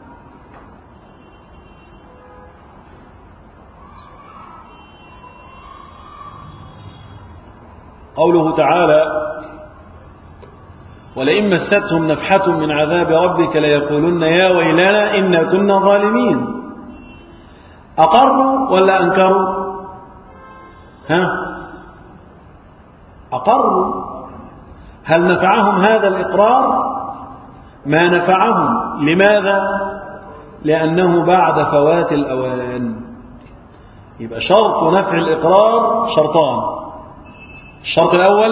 قوله تعالى ولئن مستهم نفحة من عذاب ربك ليقولن يا ويلنا إنا كنا ظالمين. أقروا ولا أنكروا؟ ها أقروا. هل نفعهم هذا الإقرار؟ ما نفعهم. لماذا؟ لأنه بعد فوات الأوان. يبقى شرط نفع الإقرار شرطان. الشرط الأول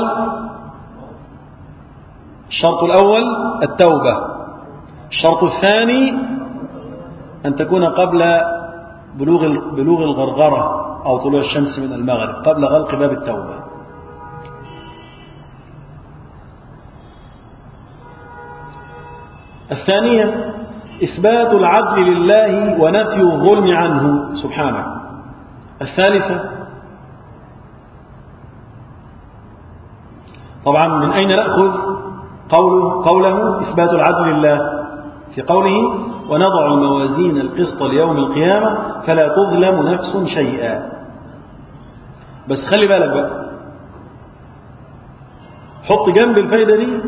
الشرط الأول التوبة. الشرط الثاني أن تكون قبل بلوغ بلوغ الغرغرة أو طلوع الشمس من المغرب، قبل غلق باب التوبة. الثانية إثبات العدل لله ونفي الظلم عنه سبحانه. الثالثة طبعا من أين نأخذ قوله, قوله إثبات العدل لله؟ في قوله ونضع الموازين القسط ليوم القيامة فلا تظلم نفس شيئا. بس خلي بالك بقى، حط جنب الفايدة دي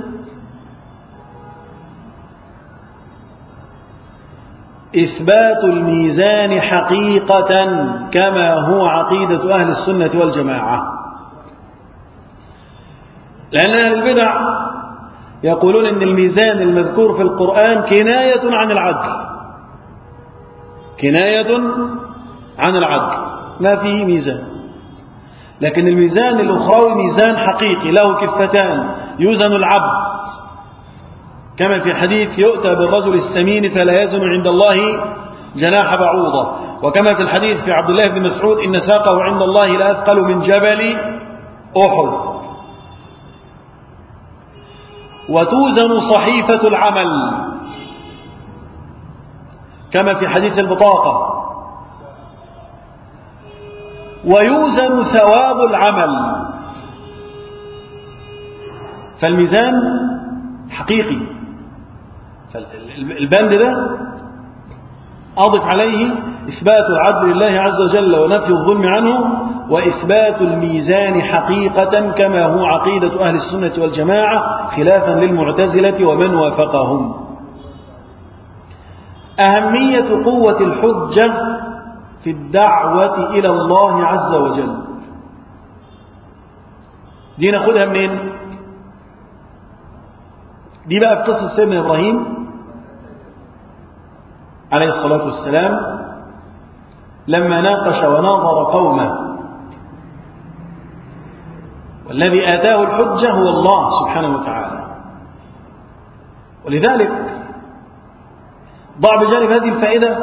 إثبات الميزان حقيقة كما هو عقيدة أهل السنة والجماعة. لأن أهل البدع يقولون إن الميزان المذكور في القرآن كناية عن العدل، كناية عن العدل، ما فيه ميزان. لكن الميزان الأخروي ميزان حقيقي له كفتان، يوزن العبد كما في حديث يؤتى بالرجل السمين فلا يزن عند الله جناح بعوضة، وكما في الحديث في عبد الله بن مسعود إن ساقه عند الله لأثقل من جبل أحد. وتوزن صحيفة العمل كما في حديث البطاقة، ويوزن ثواب العمل. فالميزان حقيقي. فالبند ده أضف عليه إثبات العدل لله عز وجل ونفي الظلم عنه، وإثبات الميزان حقيقة كما هو عقيدة أهل السنة والجماعة خلافا للمعتزلة ومن وافقهم. أهمية قوة الحجة في الدعوة إلى الله عز وجل، دي ناخدها منين؟ دي بقى في قصة سيدنا إبراهيم عليه الصلاة والسلام لما ناقش وناظر قومه، والذي آتاه الحجة هو الله سبحانه وتعالى. ولذلك ضع بجانب هذه الفائدة،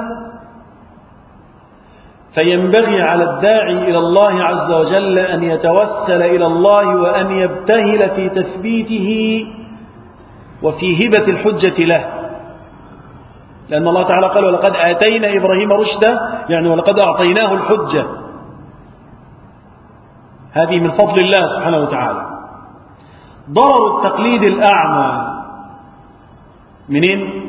فينبغي على الداعي إلى الله عز وجل أن يتوسل إلى الله وأن يبتهل في تثبيته وفي هبة الحجة له، لأن الله تعالى قال ولقد آتينا إبراهيم رشدا، يعني ولقد أعطيناه الحجة. هذه من فضل الله سبحانه وتعالى. ضرر التقليد الأعمى منين؟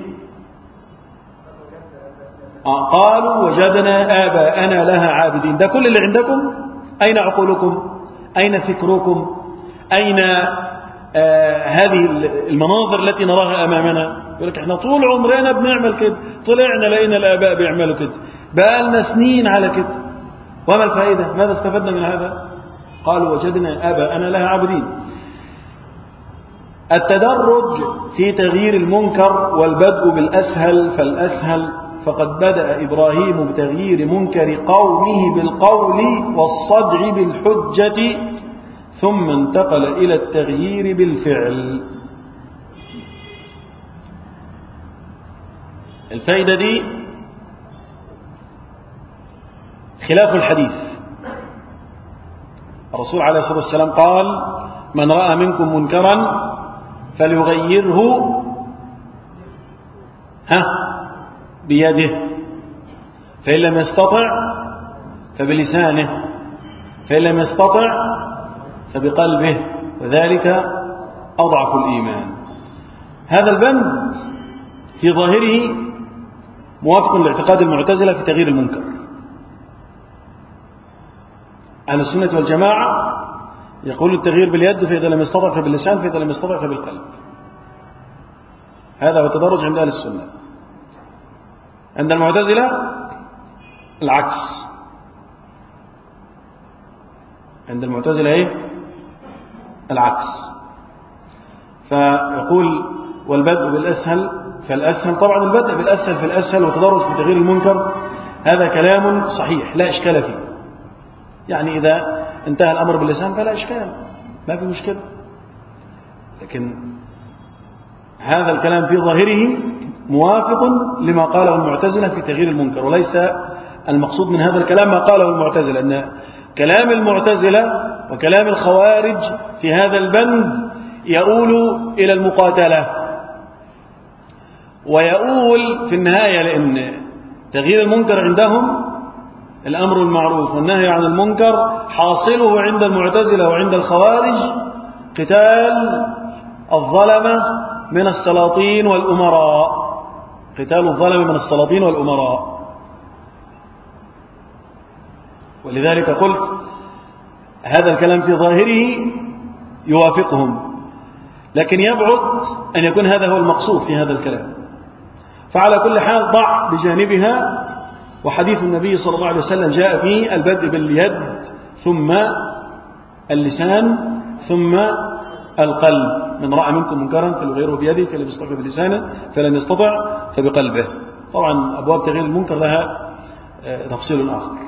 قالوا وجدنا آباءنا لها عابدين. ده كل اللي عندكم؟ أين عقولكم؟ أين فكركم؟ أين آه هذه المناظر التي نراها أمامنا؟ يقول لك احنا طول عمرنا بنعمل كده، طلعنا لقينا الآباء بيعملوا كده، بقالنا سنين على كده، وما الفائدة؟ ماذا استفدنا من هذا؟ قالوا وجدنا آباءنا لها عابدين. التدرج في تغيير المنكر والبدء بالأسهل فالأسهل، فقد بدأ إبراهيم بتغيير منكر قومه بالقول والصدع بالحجة، ثم انتقل إلى التغيير بالفعل. الفائدة دي خلاف الحديث. الرسول عليه الصلاة والسلام قال من رأى منكم منكرا فليغيره ها بيده، فإن لم يستطع فبلسانه، فإن لم يستطع فبقلبه، وذلك أضعف الإيمان. هذا البند في ظاهره موافق لاعتقاد المعتزلة في تغيير المنكر. أهل السنة والجماعة يقول التغيير باليد، فإذا لم يستطع فباللسان، فإذا لم يستطع فبالقلب. هذا هو التدرج عند أهل السنة. عند المعتزلة العكس. عند المعتزلة ايه؟ العكس. فيقول والبدء بالأسهل فالأسهل. طبعا البدء بالأسهل فالأسهل وتدرج في تغيير المنكر هذا كلام صحيح لا إشكال فيه، يعني إذا انتهى الأمر باللسان فلا إشكال، ما في مشكلة. لكن هذا الكلام في ظاهره موافق لما قاله المعتزلة في تغيير المنكر، وليس المقصود من هذا الكلام ما قاله المعتزلة، أن كلام المعتزلة وكلام الخوارج في هذا البند يؤول إلى المقاتلة، ويؤول في النهاية، لأن تغيير المنكر عندهم الأمر المعروف والنهي عن المنكر، حاصله عند المعتزلة وعند الخوارج قتال الظلمة من السلاطين والأمراء، قتال الظلمة من السلاطين والأمراء. ولذلك قلت هذا الكلام في ظاهره يوافقهم، لكن يبعد أن يكون هذا هو المقصود في هذا الكلام. فعلى كل حال ضع بجانبها، وحديث النبي صلى الله عليه وسلم جاء فيه البدء باليد ثم اللسان ثم القلب. من رأى منكم منكرا فليغيره بيده، فلم يستطع بلسانه، فلم يستطع فبقلبه. طبعا أبواب تغيير المنكر لها تفصيل آخر.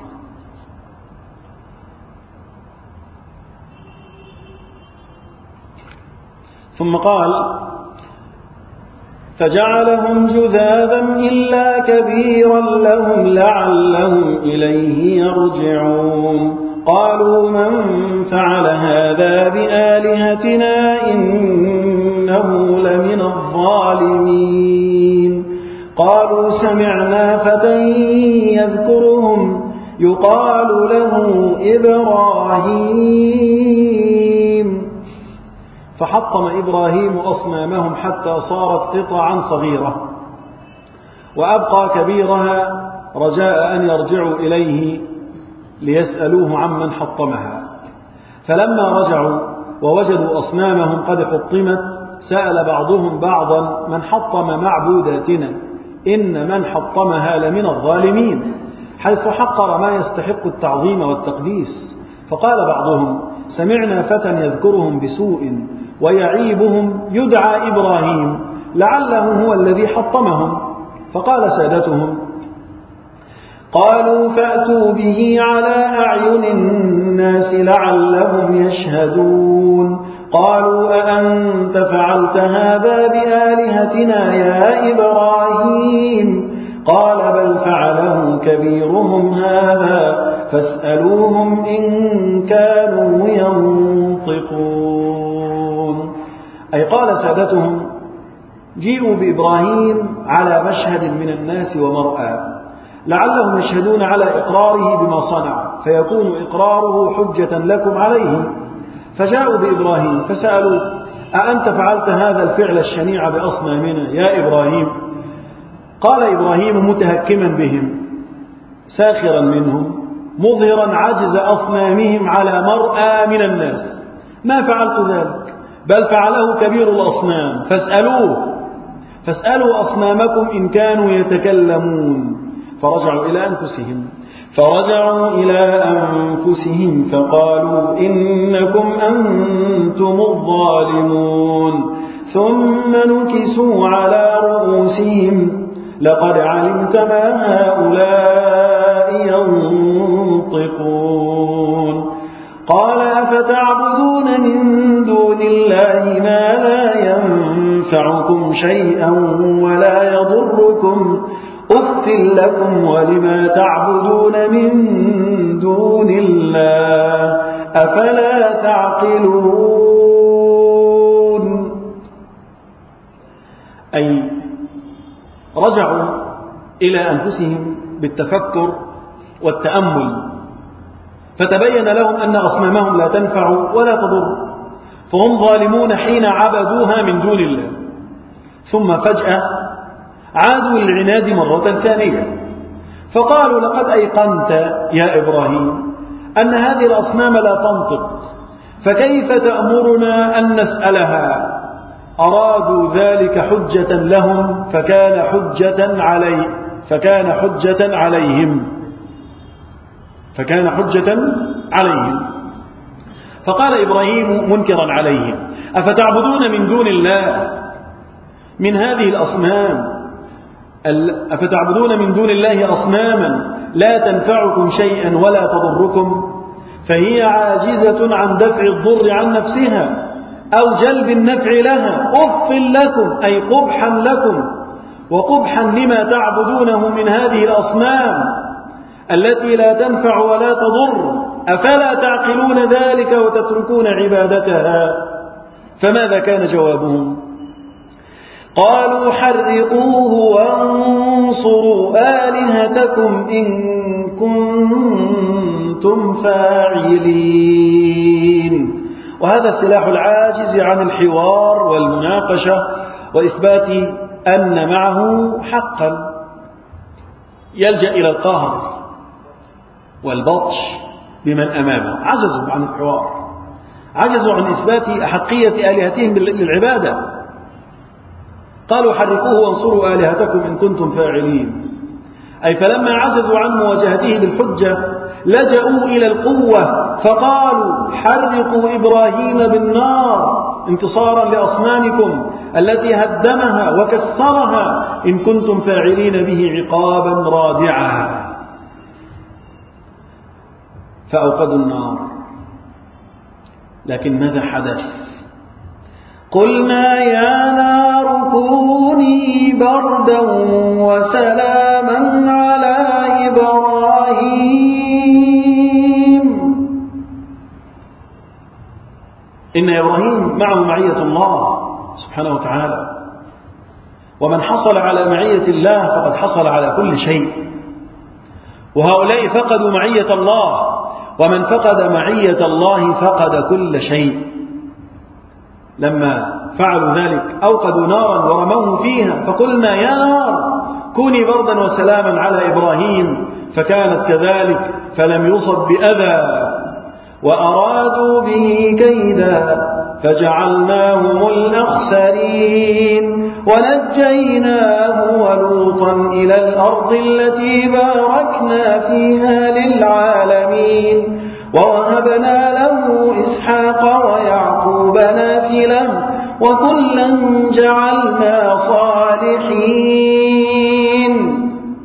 ثم قال: فجعلهم جذاذا إلا كبيرا لهم لعلهم إليه يرجعون. قالوا: من فعل هذا بآلهتنا إنه لمن الظالمين. قالوا: سمعنا فتى يذكرهم يقال له إبراهيم. فحطم إبراهيم أصنامهم حتى صارت قطعا صغيرة، وأبقى كبيرها رجاء أن يرجعوا إليه ليسألوه عمن حطمها. فلما رجعوا ووجدوا أصنامهم قد حطمت سأل بعضهم بعضا: من حطم معبوداتنا؟ إن من حطمها لمن الظالمين، حيث حقر ما يستحق التعظيم والتقديس. فقال بعضهم: سمعنا فتى يذكرهم بسوء ويعيبهم يدعى إبراهيم، لعله هو الذي حطمهم. فقال سادتهم: قالوا: فأتوا به على أعين الناس لعلهم يشهدون. قالوا: أأنت فعلت هذا بآلهتنا يا إبراهيم؟ قال: بل فعله كبيرهم هذا فاسألوهم إن كانوا ينطقون. أي قال سادتهم: جيئوا بإبراهيم على مشهد من الناس ومرأى، لعلهم يشهدون على إقراره بما صنع، فيكون إقراره حجة لكم عليه. فجاءوا بإبراهيم فسألوا: أأنت فعلت هذا الفعل الشنيع بأصنامنا يا إبراهيم؟ قال إبراهيم متهكما بهم ساخرا منهم مظهرا عجز أصنامهم على مرأى من الناس: ما فعلت ذلك، بل فعله كبير الأصنام، فاسألوه فاسألوا أصنامكم إن كانوا يتكلمون. فرجعوا إلى أنفسهم فرجعوا إلى أنفسهم فقالوا: إنكم أنتم الظالمون. ثم نكسوا على رؤوسهم: لقد علمت ما هؤلاء ينطقون. قال: أفتعبدون من دون الله ما لا ينفعكم شيئا ولا يضركم؟ أف لكم ولما تعبدون من دون الله أفلا تعقلون. أي رجعوا إلى أنفسهم بالتفكر والتأمل، فتبين لهم أن أصنامهم لا تنفع ولا تضر، فهم ظالمون حين عبدوها من دون الله. ثم فجأة عادوا للعناد مرة ثانية، فقالوا: لقد أيقنت يا إبراهيم أن هذه الأصنام لا تنطق، فكيف تأمرنا أن نسألها؟ أرادوا ذلك حجة لهم فكان حجة علي فكان حجة عليهم فكان حجة عليهم فقال إبراهيم منكرا عليهم: أفتعبدون من دون الله من هذه الأصنام أفتعبدون من دون الله أصناما لا تنفعكم شيئا ولا تضركم؟ فهي عاجزة عن دفع الضر عن نفسها أو جلب النفع لها. أف لكم أي قبحا لكم وقبحا لما تعبدونه من هذه الأصنام التي لا تنفع ولا تضر، أفلا تعقلون ذلك وتتركون عبادتها؟ فماذا كان جوابهم؟ قالوا حرقوه وانصروا آلهتكم إن كنتم فاعلين. وهذا السلاح العاجز عن الحوار والمناقشة وإثبات أن معه حقا، يلجأ إلى القهر والبطش بمن أمامه. عجزوا عن الحوار، عجزوا عن إثبات أحقية آلهتهم للعبادة. قالوا حرقوه وانصروا آلهتكم إن كنتم فاعلين، أي فلما عجزوا عن مواجهته بالحجة لجأوا إلى القوة فقالوا حرقوا إبراهيم بالنار انتصارا لأصنامكم التي هدمها وكسرها إن كنتم فاعلين به عقابا رادعا. فأوقدوا النار، لكن ماذا حدث؟ قلنا يا نار كوني بردا وسلاما على إبراهيم. إن إبراهيم معه معية الله سبحانه وتعالى، ومن حصل على معية الله فقد حصل على كل شيء. وهؤلاء فقدوا معية الله، ومن فقد معية الله فقد كل شيء. لما فعلوا ذلك أوقدوا نارا ورموه فيها، فقلنا يا نار كوني بردا وسلاما على إبراهيم، فكانت كذلك فلم يصب بأذى. وأرادوا به كيدا فجعلناهم الأخسرين ونجيناه ولوطا إلى الأرض التي باركنا فيها للعالمين ووهبنا له إسحاق ويعقوب نافلة وكلا جعلنا صالحين.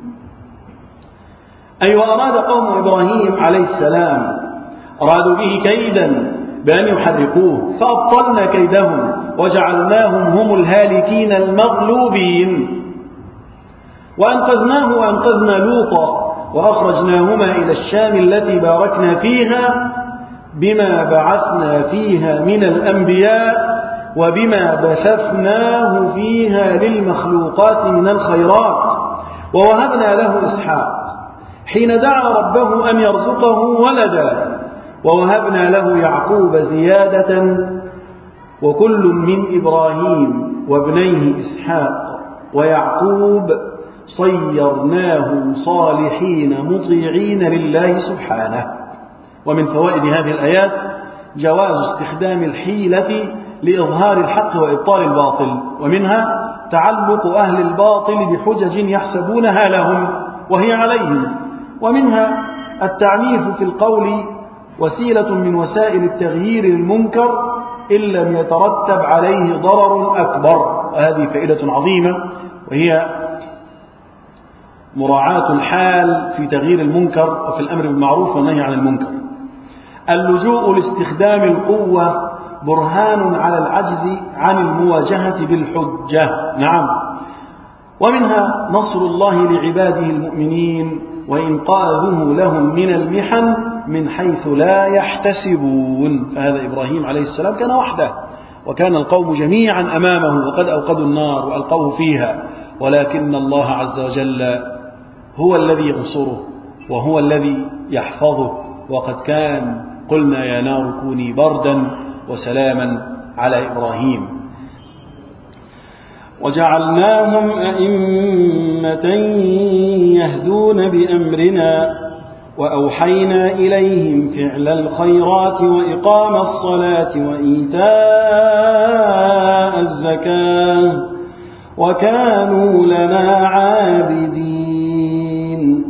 أي وأراد قوم إبراهيم عليه السلام أرادوا به كيدا بأن يحرقوه، فأبطلنا كيدهم وجعلناهم هم الهالكين المغلوبين. وأنقذناه وأنقذنا لوطا وأخرجناهما إلى الشام التي باركنا فيها بما بعثنا فيها من الأنبياء وبما بثثناه فيها للمخلوقات من الخيرات. ووهبنا له إسحاق حين دعا ربه أن يرزقه ولدا، ووهبنا له يعقوب زيادة، وكل من إبراهيم وابنيه إسحاق ويعقوب صيرناه صالحين مطيعين لله سبحانه. ومن فوائد هذه الآيات جواز استخدام الحيلة لإظهار الحق وإبطال الباطل، ومنها تعلق أهل الباطل بحجج يحسبونها لهم وهي عليهم، ومنها التعنيف في القول وسيلة من وسائل التغيير للمنكر إن لم يترتب عليه ضرر أكبر. وهذه فائدة عظيمة، وهي مراعاة الحال في تغيير المنكر وفي الأمر بالمعروف والنهي عن المنكر. اللجوء لاستخدام القوة برهان على العجز عن المواجهة بالحجة، نعم. ومنها نصر الله لعباده المؤمنين وإنقاذه لهم من المحن من حيث لا يحتسبون. فهذا إبراهيم عليه السلام كان وحده، وكان القوم جميعا أمامه وقد أوقدوا النار وألقوه فيها، ولكن الله عز وجل هو الذي ينصره وهو الذي يحفظه. وقد كان قلنا يا نار كوني بردا وسلاما على إبراهيم. وجعلناهم أئمة يهدون بأمرنا وأوحينا إليهم فعل الخيرات وإقام الصلاة وإيتاء الزكاة وكانوا لنا عابدين.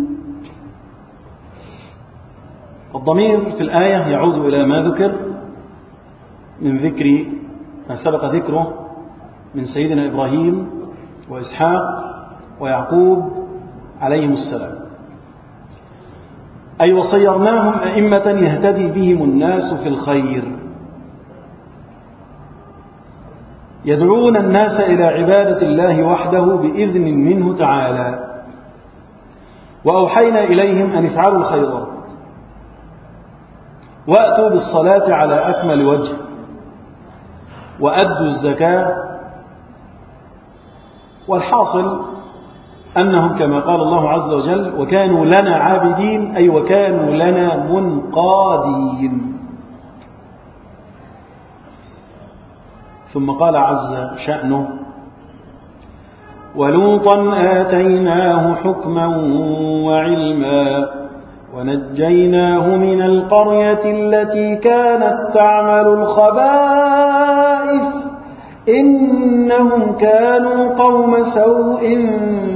الضمير في الآية يعود إلى ما ذكر من ذكر ما سبق ذكره من سيدنا إبراهيم وإسحاق ويعقوب عليهم السلام. أي وصيرناهم أئمة يهتدي بهم الناس في الخير، يدعون الناس إلى عبادة الله وحده بإذن منه تعالى. وأوحينا إليهم أن افعلوا الخيرات وأتوا بالصلاة على أكمل وجه وأدوا الزكاة. والحاصل أنهم كما قال الله عز وجل وكانوا لنا عابدين، أي وكانوا لنا منقادين. ثم قال عز شأنه ولوطا آتيناه حكما وعلما ونجيناه من القرية التي كانت تعمل الخبائث إنهم كانوا قوم سوء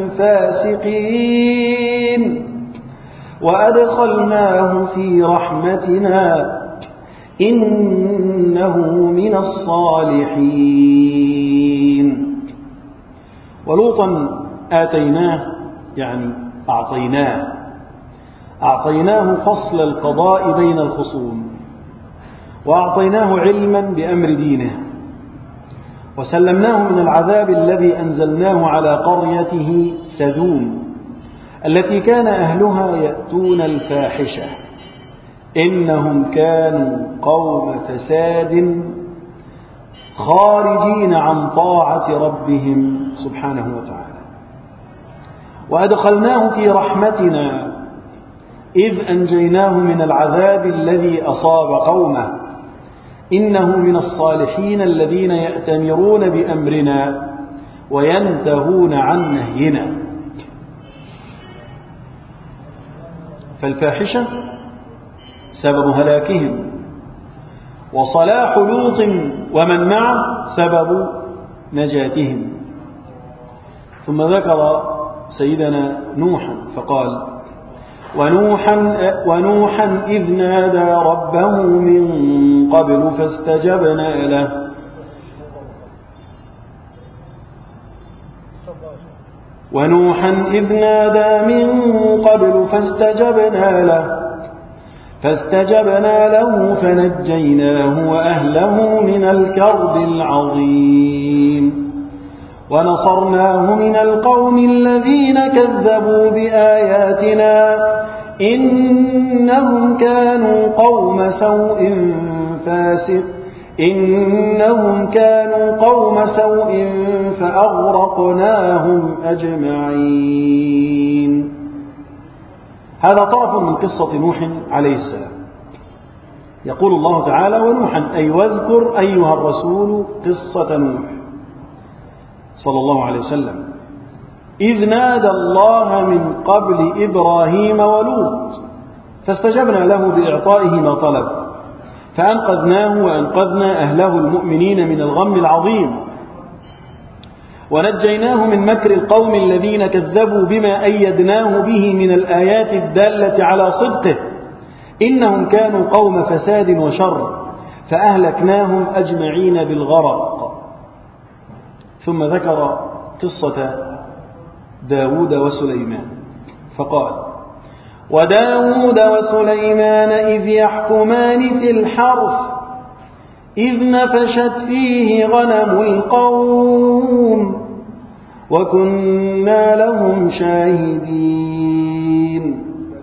فاسقين وأدخلناه في رحمتنا إنه من الصالحين. ولوطا آتيناه يعني أعطيناه أعطيناه فصل القضاء بين الخصوم، وأعطيناه علما بأمر دينه، وسلمناه من العذاب الذي أنزلناه على قريته سدوم التي كان أهلها يأتون الفاحشة إنهم كانوا قوم فساد خارجين عن طاعة ربهم سبحانه وتعالى. وأدخلناه في رحمتنا إذ أنجيناه من العذاب الذي أصاب قومه إنه من الصالحين الذين يأتمرون بأمرنا وينتهون عن نهينا. فالفاحشة سبب هلاكهم، وصلاح لوط ومن معه سبب نجاتهم. ثم ذكر سيدنا نوحا فقال ونوحا, ونوحا إذ نادى ربه من قبل فاستجبنا له ونوحا إذ نادى من قبل فاستجبنا له فاستجبنا له فنجيناه وأهله من الكرب العظيم ونصرناه من القوم الذين كذبوا بآياتنا إنهم كانوا قوم سوء فاسق إنهم كانوا قوم سوء فأغرقناهم أجمعين. هذا طرف من قصة نوح عليه السلام. يقول الله تعالى ونوحا أي واذكر أيها الرسول قصة نوح صلى الله عليه وسلم إذ نادى الله من قبل إبراهيم ولوط فاستجبنا له بإعطائه ما طلب فأنقذناه وأنقذنا أهله المؤمنين من الغم العظيم ونجيناه من مكر القوم الذين كذبوا بما أيدناه به من الآيات الدالة على صدقه إنهم كانوا قوم فساد وشر فأهلكناهم أجمعين بالغرق. ثم ذكر قصة داود وسليمان فقال وداود وسليمان إذ يحكمان في الحرث إذ نفشت فيه غنم القوم وكنا لهم شاهدين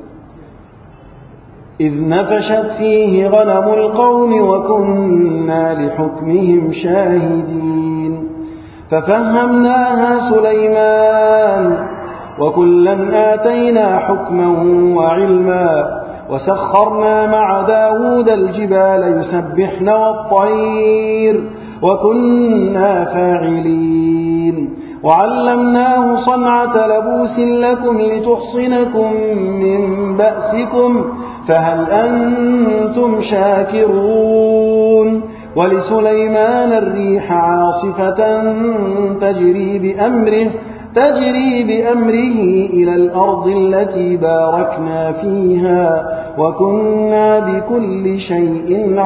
إذ نفشت فيه غنم القوم وكنا لحكمهم شاهدين ففهمناها سليمان وكلا آتينا حكما وعلما وسخرنا مع داود الجبال يسبحن والطير وكنا فاعلين وعلمناه صنعة لبوس لكم لتحصنكم من بأسكم فهل أنتم شاكرون ولسليمان الريح عاصفة تجري بأمره تجري بأمره إلى الأرض التي باركنا فيها وكنا بكل شيء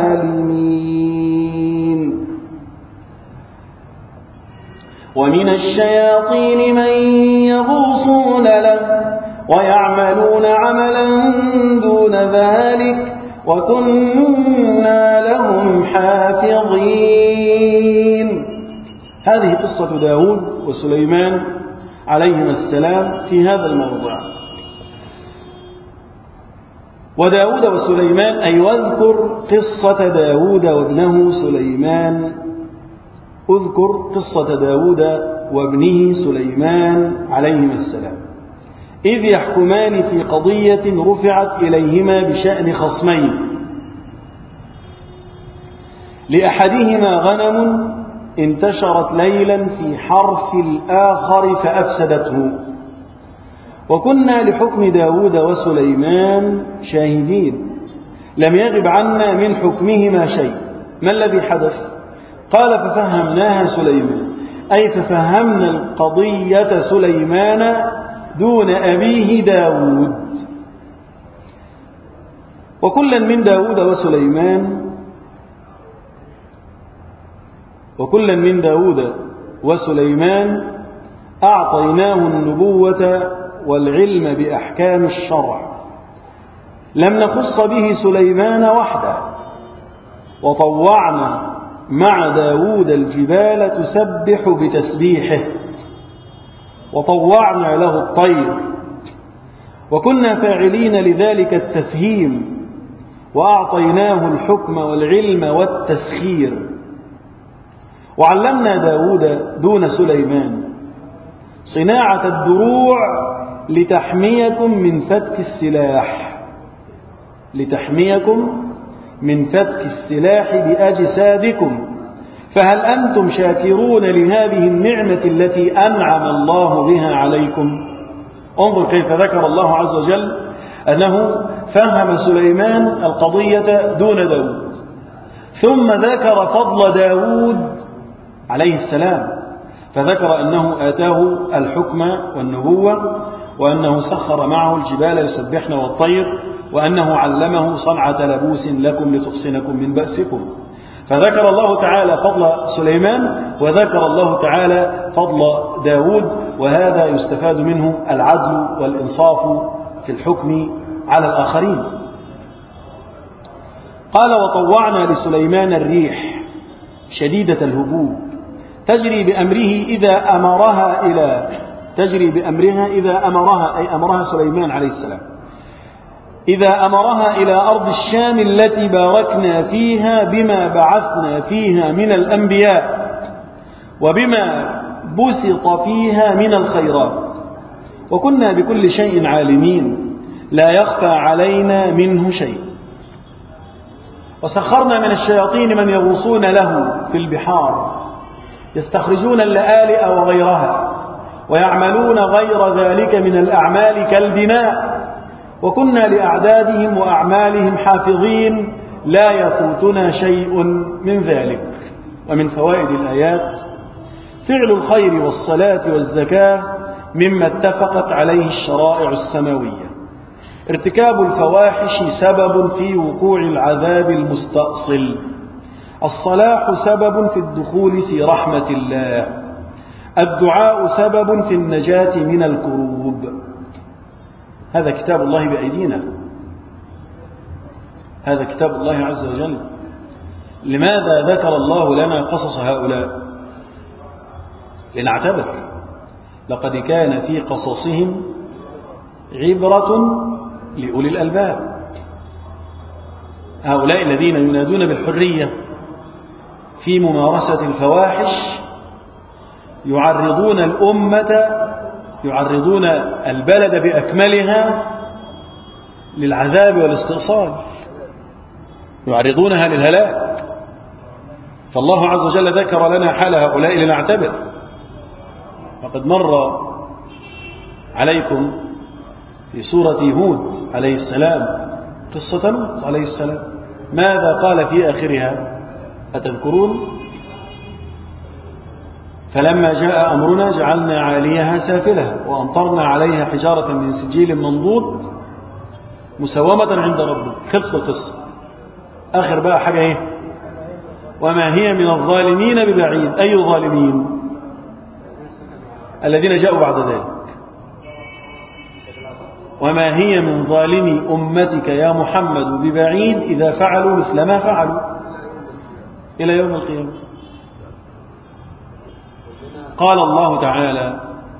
عالمين. ومن الشياطين من يغوصون له ويعملون عملا ذلك وكنا لهم حافظين. هذه قصة داود وسليمان عليهما السلام في هذا الموضع. وداود وسليمان أي واذكر قصة داود وابنه سليمان، اذكر قصة داود وابنه سليمان عليهما السلام إذ يحكمان في قضية رفعت إليهما بشأن خصمين، لأحدهما غنم انتشرت ليلا في حرث الآخر فأفسدته، وكنا لحكم داود وسليمان شاهدين لم يغب عنا من حكمهما شيء. ما الذي حدث؟ قال ففهمناها سليمان، أي ففهمنا القضية سليمان دون أبيه داود. وكلا من داود وسليمان وكلا من داود وسليمان أعطيناه النبوة والعلم بأحكام الشرع، لم نخص به سليمان وحده، وطوعنا مع داود الجبال تسبح بتسبيحه، وطوعنا له الطير، وكنا فاعلين لذلك التفهيم، وأعطيناه الحكم والعلم والتسخير. وعلمنا داود دون سليمان صناعة الدروع لتحميكم من فتك السلاح لتحميكم من فتك السلاح بأجسادكم، فهل أنتم شاكرون لهذه النعمة التي أنعم الله بها عليكم؟ انظر كيف ذكر الله عز وجل أنه فهم سليمان القضية دون داود، ثم ذكر فضل داود عليه السلام، فذكر أنه آتاه الحكم والنبوة، وأنه سخر معه الجبال يسبحن والطير، وأنه علمه صنعة لبوس لكم لتحصنكم من بأسكم. فذكر الله تعالى فضل سليمان، وذكر الله تعالى فضل داود، وهذا يستفاد منه العدل والإنصاف في الحكم على الآخرين. قال وطوعنا لسليمان الريح شديدة الهبوب تجري بأمره إذا أمرها إلى تجري بأمرها إذا أمرها أي أمرها سليمان عليه السلام إذا أمرها إلى أرض الشام التي باركنا فيها بما بعثنا فيها من الأنبياء وبما بسط فيها من الخيرات، وكنا بكل شيء عالمين لا يخفى علينا منه شيء. وسخرنا من الشياطين من يغوصون له في البحار يستخرجون اللآلئ وغيرها ويعملون غير ذلك من الأعمال كالبناء، وكنا لأعدادهم وأعمالهم حافظين لا يفوتنا شيء من ذلك. ومن فوائد الآيات فعل الخير والصلاة والزكاة مما اتفقت عليه الشرائع السماوية، ارتكاب الفواحش سبب في وقوع العذاب المستأصل، الصلاح سبب في الدخول في رحمة الله، الدعاء سبب في النجاة من الكروب. هذا كتاب الله بأيدينا، هذا كتاب الله عز وجل. لماذا ذكر الله لنا قصص هؤلاء؟ لنعتبر، لقد كان في قصصهم عبرة لأولي الألباب. هؤلاء الذين ينادون بالحرية في ممارسة الفواحش يعرضون الأمة يعرضون البلد بأكملها للعذاب والاستئصال، يعرضونها للهلاك. فالله عز وجل ذكر لنا حال هؤلاء لنعتبر. وقد مر عليكم في سورة هود عليه السلام قصة لوط عليه السلام، ماذا قال في آخرها؟ أتذكرون؟ فلما جاء أمرنا جعلنا عاليها سافلها وأمطرنا عليها حجارة من سجيل منضود مسومة عند ربك. خلصت القصة. آخر بقى حاجة ايه؟ وما هي من الظالمين ببعيد. أي ظالمين؟ الذين جاءوا بعد ذلك. وما هي من ظالمي أمتك يا محمد ببعيد إذا فعلوا مثل ما فعلوا إلى يوم القيامة. قال الله تعالى: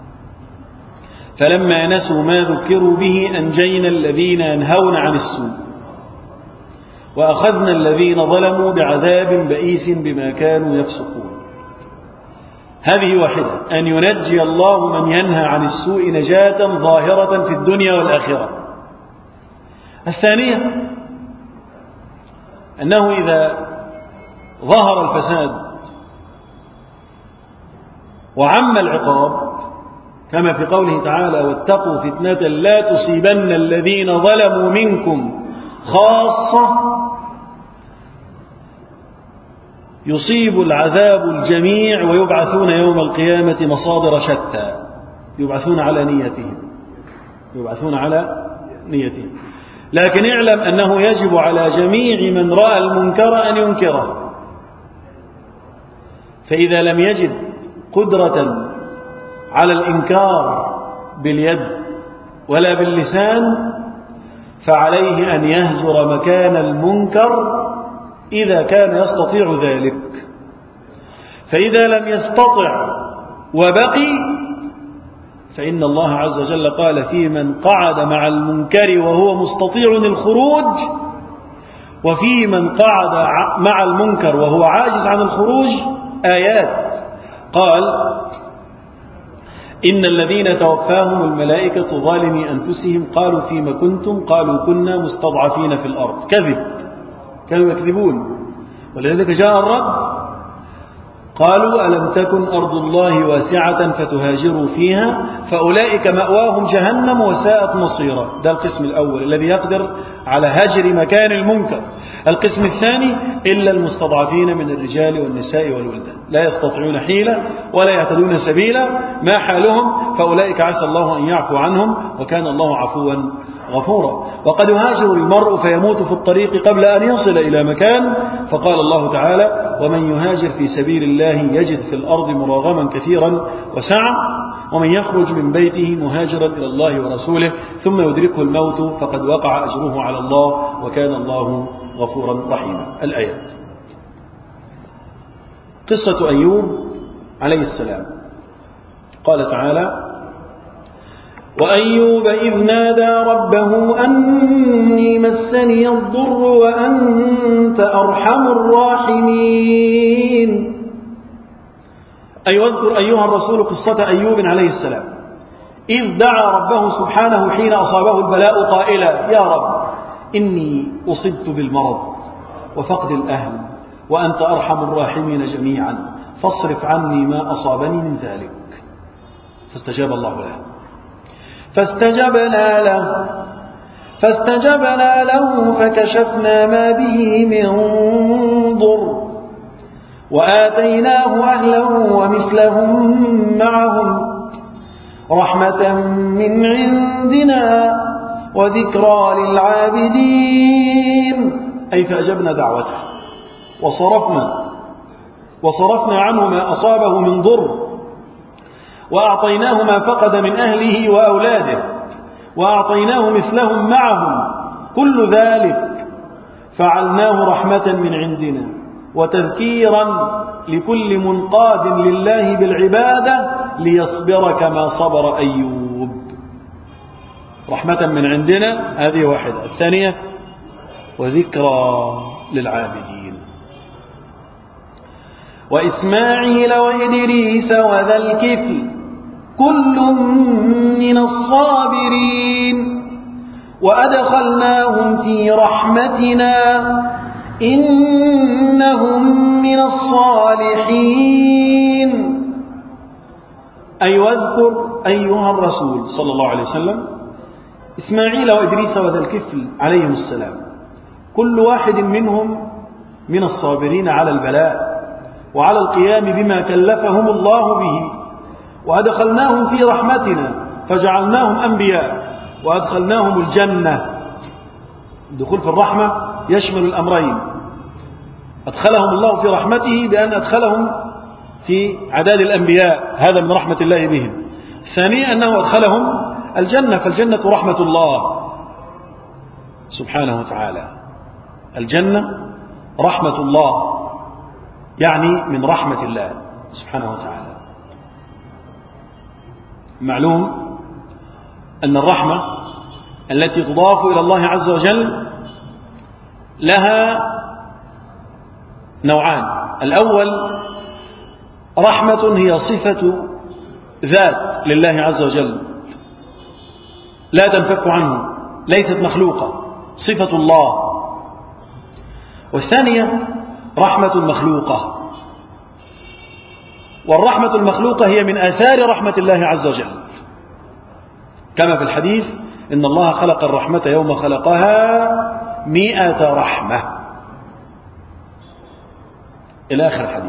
فلما نسوا ما ذكروا به أنجينا الذين ينهون عن السوء وأخذنا الذين ظلموا بعذاب بئيس بما كانوا يفسقون. هذه واحدة، أن ينجي الله من ينهى عن السوء نجاة ظاهرة في الدنيا والآخرة. الثانية أنه إذا ظهر الفساد وعم العقاب كما في قوله تعالى: واتقوا فتنة لا تصيبن الذين ظلموا منكم خاصة، يصيب العذاب الجميع ويبعثون يوم القيامة مصادر شتى، يبعثون على نيتهم يبعثون على نيتهم لكن اعلم أنه يجب على جميع من رأى المنكر أن ينكره، فإذا لم يجد قدرة على الإنكار باليد ولا باللسان فعليه أن يهجر مكان المنكر إذا كان يستطيع ذلك. فإذا لم يستطع وبقي فإن الله عز وجل قال في من قعد مع المنكر وهو مستطيع الخروج، وفي من قعد مع المنكر وهو عاجز عن الخروج آيات. قال: إن الذين توفاهم الملائكة ظالمي أنفسهم قالوا فيما كنتم قالوا كنا مستضعفين في الأرض. كذب، كانوا يكذبون، ولذلك جاء الرد قالوا ألم تكن أرض الله واسعة فتهاجروا فيها فأولئك مأواهم جهنم وساءت مصيرا. ده القسم الأول الذي يقدر على هجر مكان المنكر. القسم الثاني إلا المستضعفين من الرجال والنساء والولدان لا يستطيعون حيلة ولا يهتدون سبيلا، ما حالهم؟ فأولئك عسى الله أن يعفو عنهم وكان الله عفوا غفورا. وقد يهاجر المرء فيموت في الطريق قبل أن يصل إلى مكان، فقال الله تعالى: ومن يهاجر في سبيل الله يجد في الأرض مراغما كثيرا وسعة، ومن يخرج من بيته مهاجرا إلى الله ورسوله ثم يدركه الموت فقد وقع أجره على الله وكان الله غفورا رحيما. الآيات. قصة أيوب عليه السلام. قال تعالى: وأيوب إذ نادى ربه أني مسني الضر وأنت أرحم الراحمين. أي واذكر أيها الرسول قصة أيوب عليه السلام إذ دعا ربه سبحانه حين أصابه البلاء قائلا: يا رب إني أصبت بالمرض وفقد الأهل وأنت أرحم الراحمين جميعا فاصرف عني ما أصابني من ذلك. فاستجاب الله له فاستجبنا له فاستجبنا له فكشفنا ما به من ضر وآتيناه أهله ومثلهم معهم رحمة من عندنا وذكرى للعابدين. أي فأجبنا دعوته وصرفنا وصرفنا عنه ما أصابه من ضر وأعطيناه ما فقد من أهله وأولاده وأعطيناه مثلهم معهم. كل ذلك فعلناه رحمة من عندنا وتذكيرا لكل منقاد لله بالعبادة ليصبر كما صبر أيوب. رحمة من عندنا هذه واحدة. الثانية وذكرى للعابدين. وإسماعيل وإدريس وذا الكفل كل من الصابرين وأدخلناهم في رحمتنا إنهم من الصالحين. أي واذكر أيها الرسول صلى الله عليه وسلم إسماعيل وإدريس وذا الكفل عليهم السلام، كل واحد منهم من الصابرين على البلاء وعلى القيام بما كلفهم الله به، وأدخلناهم في رحمتنا فجعلناهم أنبياء وأدخلناهم الجنة. الدخول في الرحمة يشمل الأمرين: أدخلهم الله في رحمته بأن أدخلهم في عداد الأنبياء، هذا من رحمة الله بهم. ثانيا أنه أدخلهم الجنة، فالجنة رحمة الله سبحانه وتعالى. الجنة رحمة الله، يعني من رحمة الله سبحانه وتعالى. معلوم أن الرحمة التي تضاف إلى الله عز وجل لها نوعان. الأول رحمة هي صفة ذات لله عز وجل لا تنفك عنه، ليست مخلوقة، صفة الله. والثانية رحمة مخلوقة، والرحمة المخلوقة هي من آثار رحمة الله عز وجل، كما في الحديث إن الله خلق الرحمة يوم خلقها مئة رحمة إلى آخر الحديث.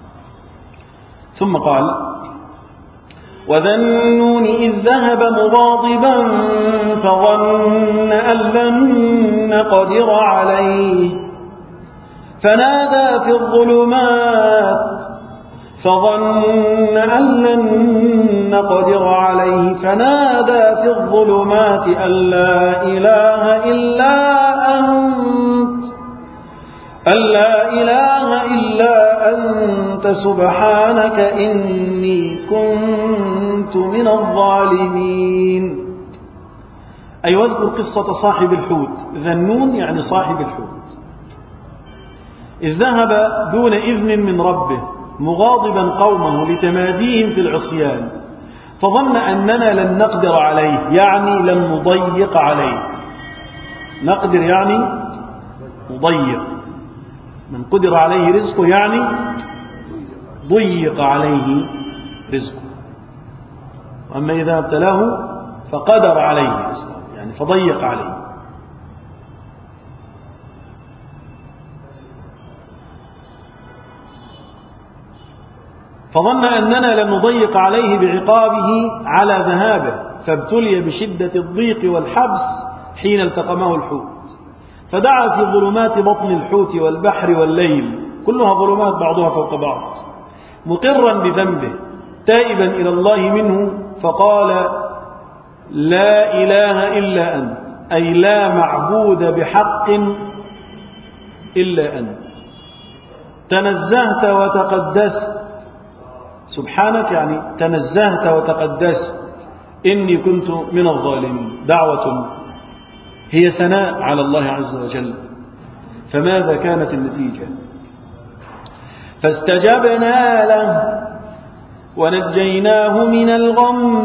ثم قال وذا النون إذ ذهب مغاضبا فظن أن لن نقدر عليه فنادى في الظلمات فظن أن لن نقدر عليه فنادى في الظلمات أن لا إله إلا أنت أن لا إله إلا أنت سبحانك إني كنت من الظالمين. أي واذكر قصة صاحب الحوت، ذا النون يعني صاحب الحوت، إذ ذهب دون إذن من ربه مغاضبا قومه لتماديهم في العصيان فظن أننا لن نقدر عليه، يعني لن نضيق عليه. نقدر يعني نضيق، من قدر عليه رزقه يعني ضيق عليه رزقه، وأما إذا ابتلاه فقدر عليه رزقه يعني فضيق عليه. فظن أننا لن نضيق عليه بعقابه على ذهابه فابتلي بشدة الضيق والحبس حين التقمه الحوت، فدعا في ظلمات بطن الحوت والبحر والليل، كلها ظلمات بعضها فوق بعض، مقرا بذنبه تائبا إلى الله منه، فقال لا إله إلا أنت، أي لا معبود بحق إلا أنت، تنزهت وتقدست، سبحانك يعني تنزهت وتقدست، إني كنت من الظالمين. دعوة هي ثناء على الله عز وجل، فماذا كانت النتيجة؟ فاستجبنا له ونجيناه من الغم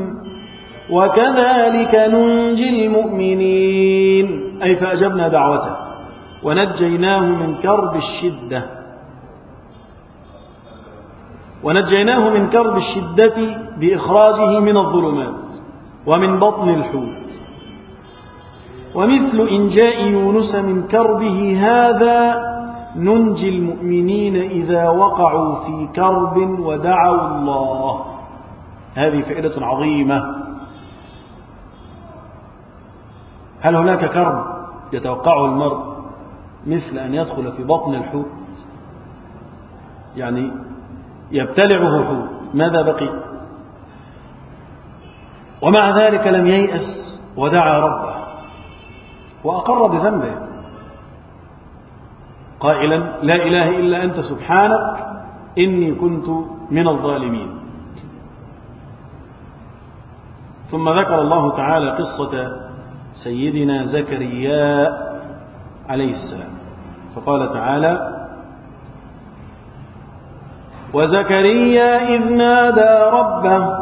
وكذلك ننجي المؤمنين، أي فأجبنا دعوته ونجيناه من كرب الشدة ونجيناه من كرب الشدة بإخراجه من الظلمات ومن بطن الحوت. ومثل إنجاء يونس من كربه هذا ننجي المؤمنين إذا وقعوا في كرب ودعوا الله. هذه فائدة عظيمة. هل هناك كرب يتوقعه المرء مثل أن يدخل في بطن الحوت؟ يعني يبتلعه حوت، ماذا بقي؟ ومع ذلك لم ييأس ودعا ربه وأقر بذنبه قائلا لا إله إلا أنت سبحانك إني كنت من الظالمين. ثم ذكر الله تعالى قصة سيدنا زكريا عليه السلام فقال تعالى وزكريا إذ نادى ربه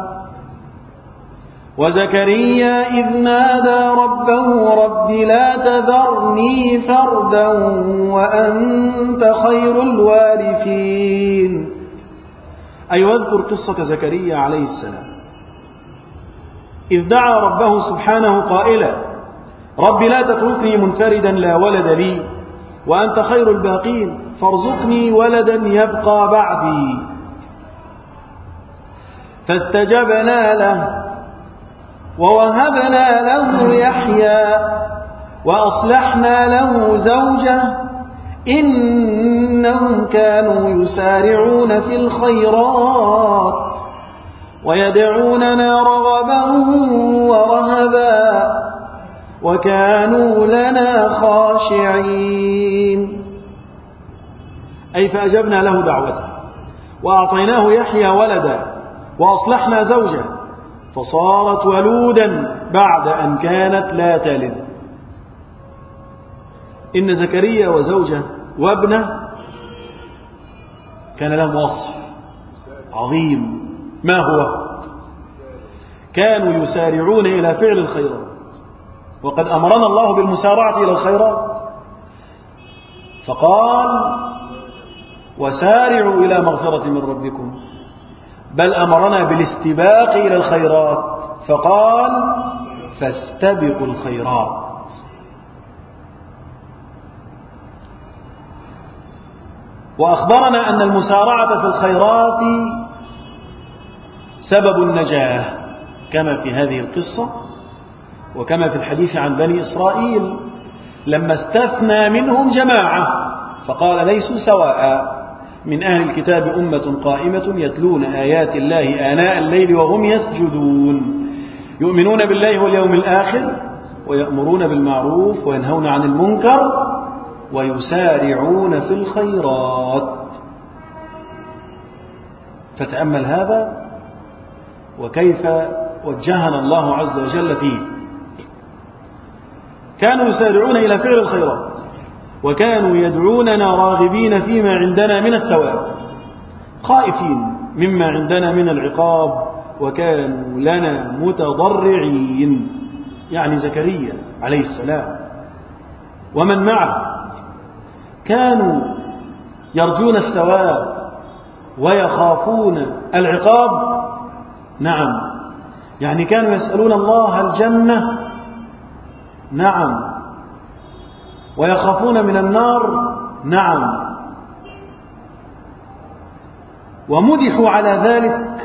وزكريا إذ نادى ربه رب لا تذرني فردا وأنت خير الوارثين. أي واذكر قصة زكريا عليه السلام إذ دعا ربه سبحانه قائلا رب لا تتركني منفردا لا ولد لي وأنت خير الباقين فارزقني ولدا يبقى بعدي. فاستجبنا له ووهبنا له يحيى وأصلحنا له زوجه إنهم كانوا يسارعون في الخيرات ويدعوننا رغبا ورهبا وكانوا لنا خاشعين. أي فأجبنا له دعوته وأعطيناه يحيى ولدا وأصلحنا زوجه فصارت ولودا بعد أن كانت لا تلد. إن زكريا وزوجه وابنه كان لهم وصف عظيم. ما هو؟ كانوا يسارعون إلى فعل الخيرات، وقد أمرنا الله بالمسارعة إلى الخيرات فقال وسارعوا إلى مغفرة من ربكم، بل أمرنا بالاستباق إلى الخيرات فقال فاستبقوا الخيرات. وأخبرنا أن المسارعة في الخيرات سبب النجاة كما في هذه القصة وكما في الحديث عن بني إسرائيل لما استثنى منهم جماعة فقال ليسوا سواء، من أهل الكتاب أمة قائمة يتلون آيات الله آناء الليل وهم يسجدون يؤمنون بالله واليوم الآخر ويأمرون بالمعروف وينهون عن المنكر ويسارعون في الخيرات. فتأمل هذا وكيف وجهنا الله عز وجل فيه. كانوا يسارعون إلى فعل الخيرات وكانوا يدعوننا راغبين فيما عندنا من الثواب خائفين مما عندنا من العقاب وكانوا لنا متضرعين، يعني زكريا عليه السلام ومن معه كانوا يرجون الثواب ويخافون العقاب. نعم، يعني كانوا يسألون الله الجنة، نعم، ويخافون من النار، نعم، ومدحوا على ذلك.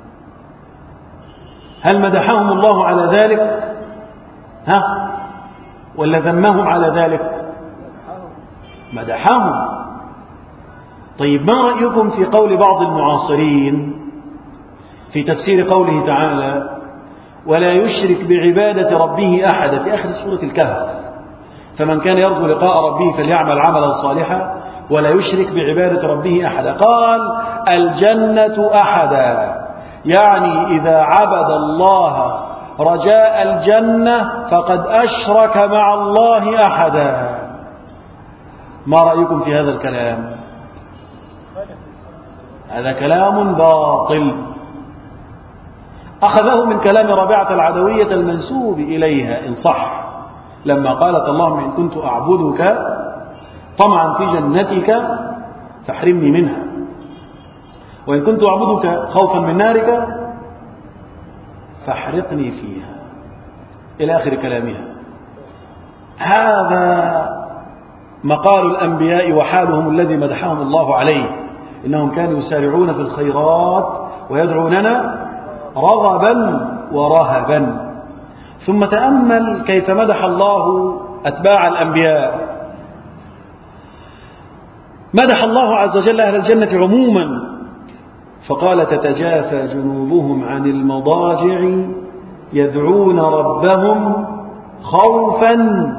هل مدحهم الله على ذلك ها ولا ذمهم على ذلك؟ مدحهم. طيب ما رأيكم في قول بعض المعاصرين في تفسير قوله تعالى ولا يشرك بعبادة ربه أحدا في آخر سورة الكهف؟ فمن كان يرجو لقاء ربه فليعمل عملا صالحا ولا يشرك بعبادة ربه أحدا. قال الجنة أحدا، يعني إذا عبد الله رجاء الجنة فقد أشرك مع الله أحدا. ما رأيكم في هذا الكلام؟ هذا كلام باطل أخذه من كلام ربيعة العدوية المنسوب إليها إن صح، لما قالت اللهم إن كنت أعبدك طمعا في جنتك فاحرمني منها وإن كنت أعبدك خوفا من نارك فاحرقني فيها إلى آخر كلامها. هذا مقال الأنبياء وحالهم الذي مدحهم الله عليه، إنهم كانوا يسارعون في الخيرات ويدعوننا رغبا ورهبا. ثم تأمل كيف مدح الله أتباع الأنبياء. مدح الله عز وجل أهل الجنة عموما فقال تتجافى جنوبهم عن المضاجع يدعون ربهم خوفا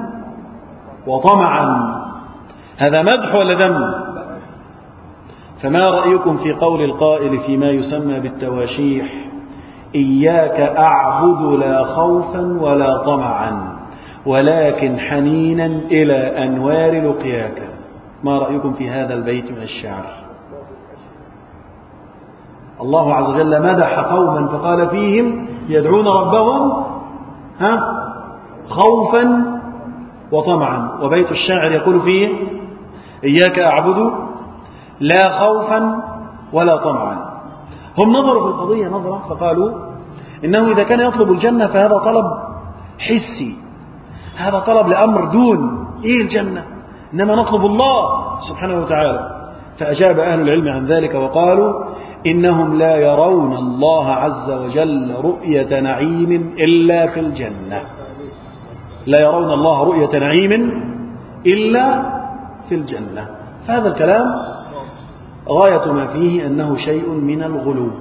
وطمعا. هذا مدح ولا ذم؟ فما رأيكم في قول القائل فيما يسمى بالتواشيح إياك أعبد لا خوفا ولا طمعا ولكن حنينا إلى أنوار لقياك؟ ما رأيكم في هذا البيت من الشعر؟ الله عز وجل مدح قوما فقال فيهم يدعون ربهم ها خوفا وطمعا، وبيت الشاعر يقول فيه إياك أعبد لا خوفا ولا طمعا. هم نظروا في القضية نظرة فقالوا إنه إذا كان يطلب الجنة فهذا طلب حسي، هذا طلب لأمر دون إيه الجنة، إنما نطلب الله سبحانه وتعالى. فأجاب أهل العلم عن ذلك وقالوا إنهم لا يرون الله عز وجل رؤية نعيم إلا في الجنة، لا يرون الله رؤية نعيم إلا في الجنة. فهذا الكلام غاية ما فيه أنه شيء من الغلو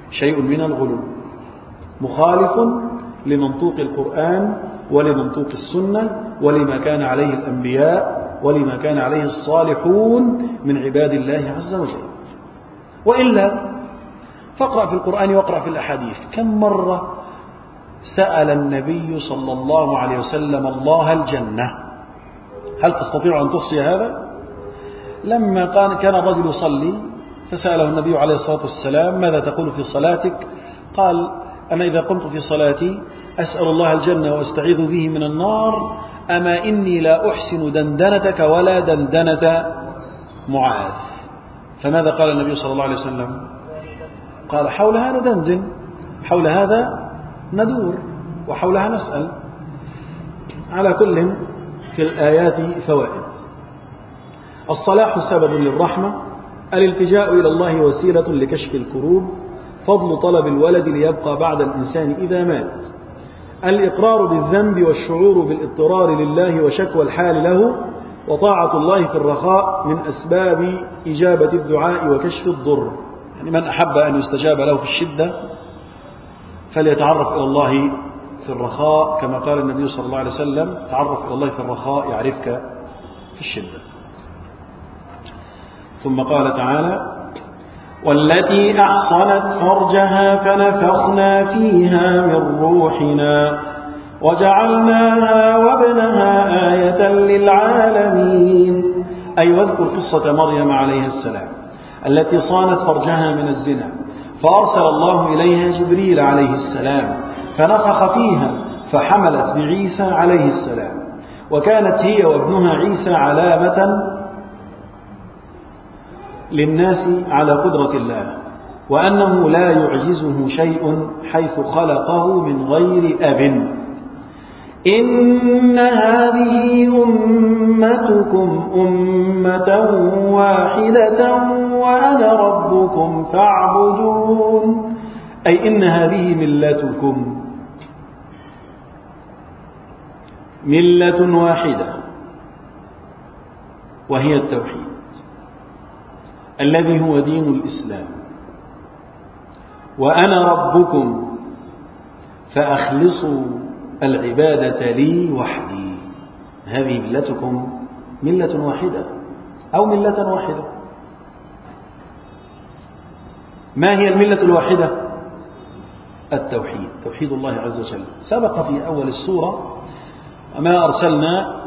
شيء من الغلو، مخالف لمنطوق القرآن ولمنطوق السنة ولما كان عليه الأنبياء ولما كان عليه الصالحون من عباد الله عز وجل. وإلا فاقرأ في القرآن واقرأ في الأحاديث، كم مرة سأل النبي صلى الله عليه وسلم الله الجنة؟ هل تستطيع أن تحصي هذا؟ لما كان الرجل يصلي فسأله النبي عليه الصلاة والسلام ماذا تقول في صلاتك؟ قال أنا إذا قمت في صلاتي أسأل الله الجنة وأستعيذ به من النار، أما إني لا أحسن دندنتك ولا دندنة معاذ. فماذا قال النبي صلى الله عليه وسلم؟ قال حول هذا ندندن، حول هذا ندور، وحولها نسأل. على كل في الآيات فوائد. الصلاح سبب للرحمة، الالتجاء إلى الله وسيلة لكشف الكروب، فضل طلب الولد ليبقى بعد الإنسان إذا مات، الإقرار بالذنب والشعور بالاضطرار لله وشكوى الحال له، وطاعة الله في الرخاء من أسباب إجابة الدعاء وكشف الضر. يعني من أحب أن يستجاب له في الشدة فليتعرف إلى الله في الرخاء، كما قال النبي صلى الله عليه وسلم تعرف إلى الله في الرخاء يعرفك في الشدة. ثم قال تعالى والتي أحصنت فرجها فنفخنا فيها من روحنا وجعلناها وابنها آية للعالمين. أي واذكر قصة مريم عليه السلام التي صانت فرجها من الزنا، فأرسل الله إليها جبريل عليه السلام فنفخ فيها فحملت بعيسى عليه السلام، وكانت هي وابنها عيسى علامة للناس على قدرة الله، وأنه لا يعجزه شيء حيث خلقه من غير أب. إن هذه أمتكم أمة واحدة وأنا ربكم فاعبدون. أي إن هذه ملتكم ملة واحدة وهي التوحيد الذي هو دين الإسلام، وأنا ربكم فأخلصوا العبادة لي وحدي. هذه ملتكم ملة واحدة أو ملة واحدة. ما هي الملة الواحدة؟ التوحيد، توحيد الله عز وجل. سبق في أول السورة ما أرسلنا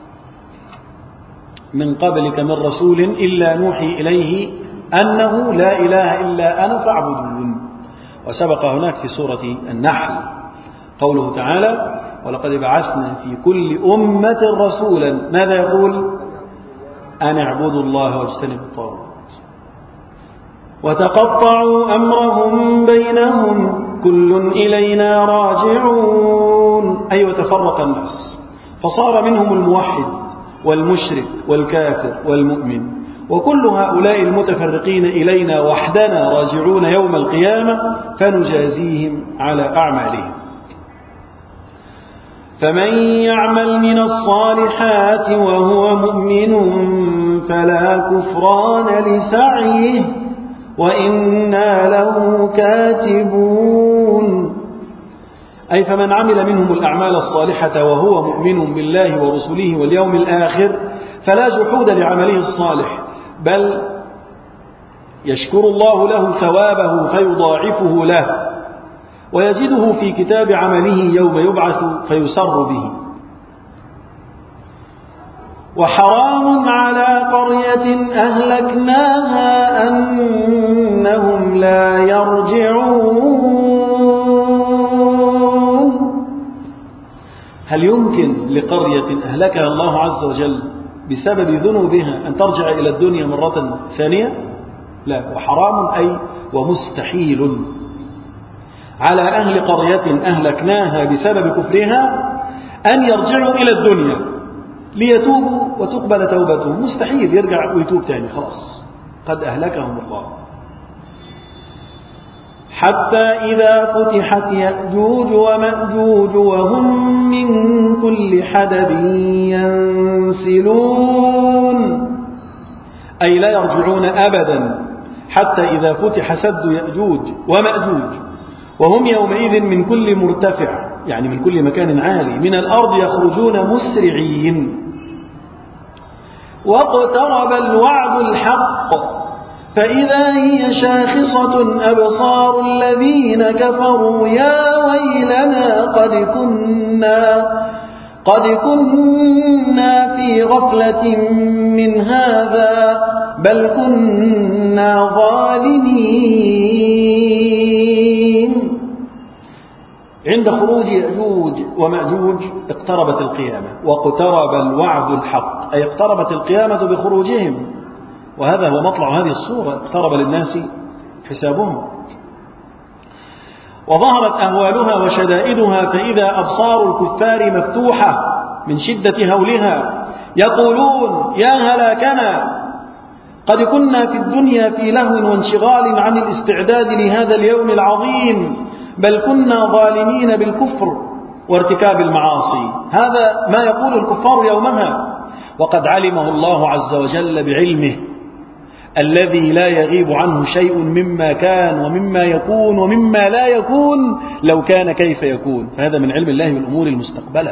من قبلك من رسول إلا نوحي إليه أنه لا إله إلا أنا فاعبدون. وسبق هناك في سورة النحل قوله تعالى ولقد بعثنا في كل أمة رسولا ماذا يقول؟ أن اعبدوا الله واجتنبوا الطاغوت. وتقطعوا أمرهم بينهم كل إلينا راجعون. أي وتفرق الناس فصار منهم الموحد والمشرك والكافر والمؤمن، وكل هؤلاء المتفرقين إلينا وحدنا راجعون يوم القيامة فنجازيهم على أعمالهم. فمن يعمل من الصالحات وهو مؤمن فلا كفران لسعيه وإنا له كاتبون. أي فمن عمل منهم الأعمال الصالحة وهو مؤمن بالله ورسله واليوم الآخر فلا جحود لعمله الصالح، بل يشكر الله له ثوابه فيضاعفه له، ويجده في كتاب عمله يوم يبعث فيسر به. وحرام على قرية أهلكناها أنهم لا يرجعون. هل يمكن لقرية أهلكها الله عز وجل بسبب ذنوبها أن ترجع إلى الدنيا مرة ثانية؟ لا. وحرام أي ومستحيل على أهل قرية أهلكناها بسبب كفرها أن يرجعوا إلى الدنيا ليتوبوا وتقبل توبتهم. مستحيل يرجع ويتوب تاني، خلاص قد أهلكهم الله. حتى إذا فتحت يأجوج ومأجوج وهم من كل حدب ينسلون. أي لا يرجعون أبدا حتى إذا فتح سد يأجوج ومأجوج وهم يومئذ من كل مرتفع، يعني من كل مكان عالي من الأرض يخرجون مسرعين. واقترب الوعد الحق فإذا هي شاخصة أبصار الذين كفروا يا ويلنا قد كنا قد كنا في غفلة من هذا بل كنا ظالمين. عند خروج يأجوج ومأجوج اقتربت القيامة، واقترب الوعد الحق أي اقتربت القيامة بخروجهم، وهذا هو مطلع هذه الصورة، اقترب للناس حسابهم. وظهرت أهوالها وشدائدها فإذا أبصار الكفار مفتوحة من شدة هولها يقولون يا هلاكنا قد كنا في الدنيا في لهو وانشغال عن الاستعداد لهذا اليوم العظيم بل كنا ظالمين بالكفر وارتكاب المعاصي. هذا ما يقول الكفار يومها، وقد علمه الله عز وجل بعلمه الذي لا يغيب عنه شيء مما كان ومما يكون ومما لا يكون لو كان كيف يكون، فهذا من علم الله بالأمور المستقبلة.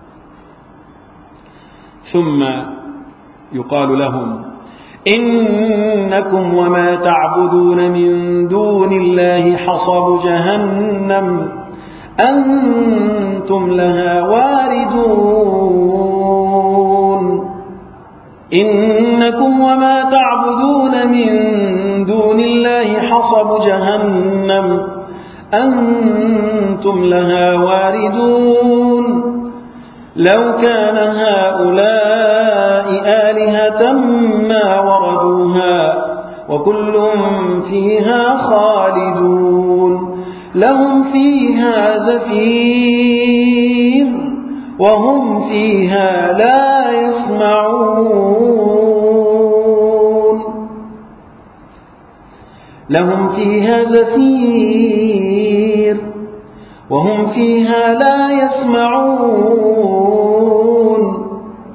ثم يقال لهم إنكم وما تعبدون من دون الله حصب جهنم أنتم لها واردون. إنكم وما تعبدون من دون الله حصب جهنم أنتم لها واردون. لو كان هؤلاء آلهة ما وردوها وكل فيها خالدون. لهم فيها زفير وهم فيها لا يسمعون. لهم فيها زفير وهم فيها لا يسمعون.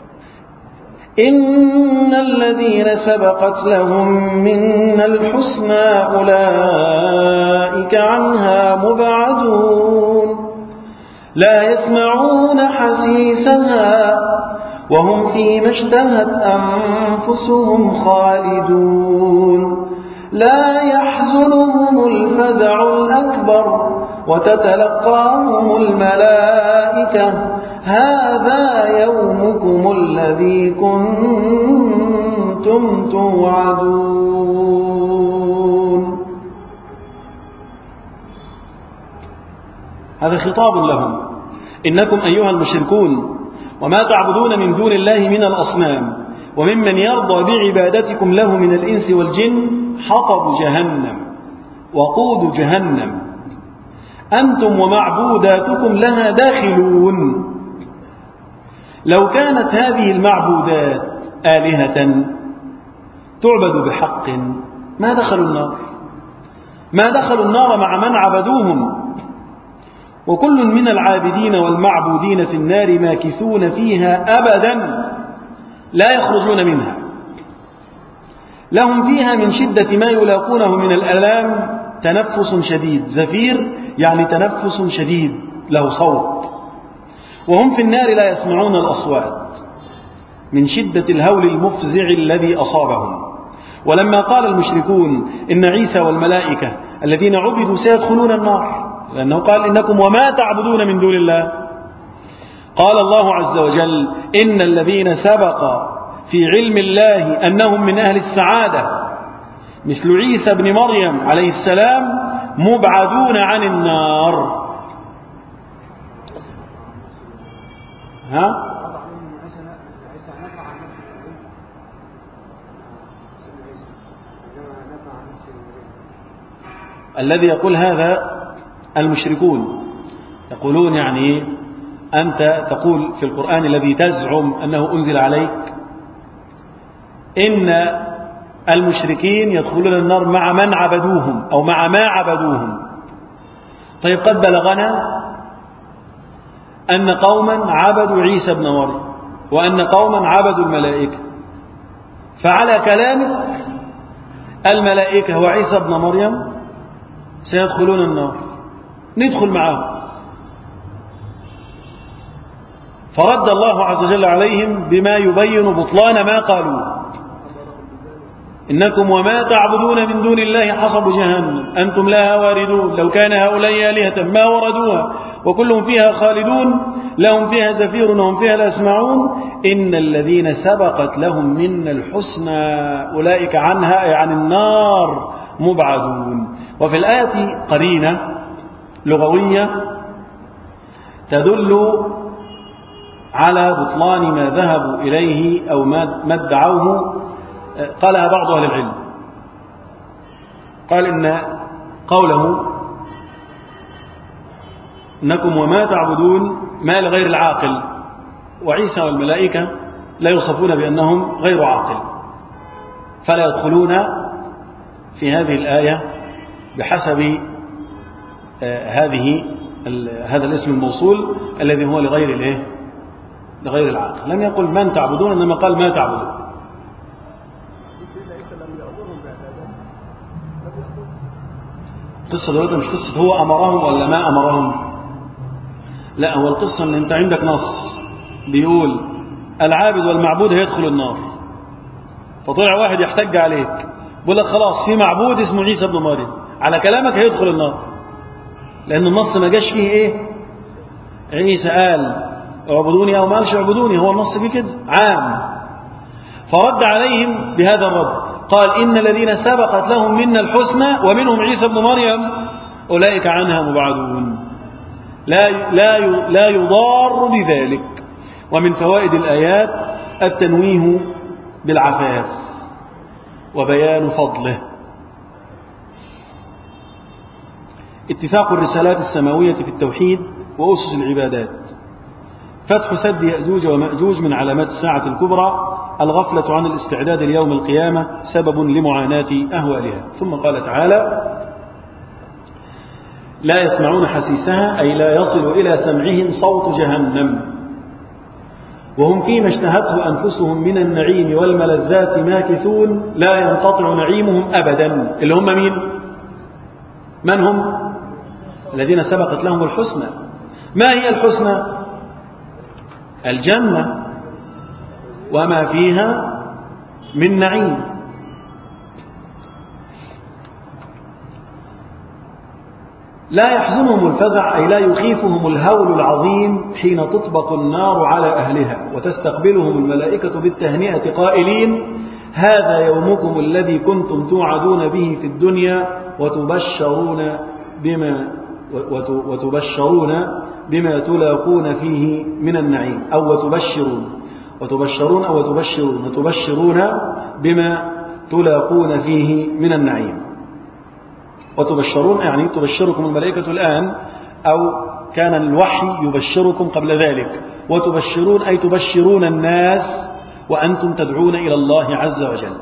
إن الذين سبقت لهم منا الحسنى أولئك عنها مبعدون. لا يسمعون حسيسها وهم فيما اشتهت أنفسهم خالدون. لا يحزنهم الفزع الأكبر وتتلقاهم الملائكة هذا يومكم الذي كنتم توعدون. هذا خطاب لهم، إنكم أيها المشركون وما تعبدون من دون الله من الأصنام وممن يرضى بعبادتكم له من الإنس والجن حطب جهنم وقود جهنم أنتم ومعبوداتكم لها داخلون. لو كانت هذه المعبودات آلهة تعبد بحق ما دخلوا النار، ما دخلوا النار مع من عبدوهم. وكل من العابدين والمعبودين في النار ماكثون فيها أبدا لا يخرجون منها. لهم فيها من شدة ما يلاقونه من الآلام تنفس شديد. زفير يعني تنفس شديد له صوت. وهم في النار لا يسمعون الأصوات من شدة الهول المفزع الذي أصابهم. ولما قال المشركون إن عيسى والملائكة الذين عبدوا سيدخلون النار، لأنه قال إنكم وما تعبدون من دون الله، قال الله عز وجل إن الذين سبق في علم الله أنهم من أهل السعادة مثل عيسى بن مريم عليه السلام مبعدون عن النار. ها؟ الذي يقول هذا المشركون يقولون يعني أنت تقول في القرآن الذي تزعم أنه أنزل عليك إن المشركين يدخلون النار مع من عبدوهم أو مع ما عبدوهم. طيب قد بلغنا أن قوما عبدوا عيسى بن مريم وأن قوما عبدوا الملائكة، فعلى كلامك الملائكة وعيسى ابن مريم سيدخلون النار، ندخل معهم. فرد الله عز وجل عليهم بما يبين بطلان ما قالوا: إنكم وما تعبدون من دون الله حصب جهنم أنتم لها واردون، لو كان هؤلاء آلهة ما وردوها وكلهم فيها خالدون، لهم فيها زفير وهم فيها لا يسمعون، إن الذين سبقت لهم منا الحسنى أولئك عنها أي عن النار مبعدون. وفي الآية قرينة لغوية تدل على بطلان ما ذهبوا إليه أو ما ادعوه، قالها بعض أهل العلم، قال إن قوله إنكم وما تعبدون ما لغير العاقل، وعيسى والملائكة لا يوصفون بأنهم غير عاقل، فلا يدخلون في هذه الآية بحسب هذه هذا الاسم الموصول الذي هو لغير الايه لغير العاقل. لم يقل من تعبدون، إنما قال ما تعبدون. القصة دلوقتي مش قصة هو أمرهم ولا ما أمرهم، لا، هو القصة أن أنت عندك نص بيقول العابد والمعبود هيدخل النار، فطلع واحد يحتج عليك بيقول لك خلاص في معبود اسمه عيسى ابن مريم، على كلامك هيدخل النار، لأن النص ما جاش فيه إيه عيسى قال اعبدوني أو ما قالش اعبدوني، هو النص فيه كده عام. فرد عليهم بهذا الرد، قال إن الذين سبقت لهم منا الحسنى ومنهم عيسى ابن مريم أولئك عنها مبعدون، لا لا لا يضار بذلك. ومن فوائد الآيات التنويه بالعفاف وبيان فضله. اتفاق الرسالات السماوية في التوحيد وأسس العبادات. فتح سد يأجوج ومأجوج من علامات الساعة الكبرى. الغفلة عن الاستعداد ليوم القيامة سبب لمعاناة أهوالها. ثم قال تعالى: لا يسمعون حسيسها، أي لا يصل إلى سمعهم صوت جهنم، وهم فيما اشتهته أنفسهم من النعيم والملذات ماكثون، لا ينقطع نعيمهم أبدا. اللي هم مين؟ من هم؟ الذين سبقت لهم الحسنى. ما هي الحسنى؟ الجنة وما فيها من نعيم. لا يحزنهم الفزع، أي لا يخيفهم الهول العظيم حين تطبق النار على أهلها وتستقبلهم الملائكة بالتهنئة قائلين: هذا يومكم الذي كنتم توعدون به في الدنيا وتبشرون بما وتبشرون بما تلاقون فيه من النعيم، أو وتبشرون وتبشرون أو وتبشرون وتبشرون بما تلاقون فيه من النعيم. وتبشرون يعني تبشركم الملائكة الآن، أو كان الوحي يبشركم قبل ذلك. وتبشرون أي تبشرون الناس وأنتم تدعون إلى الله عز وجل.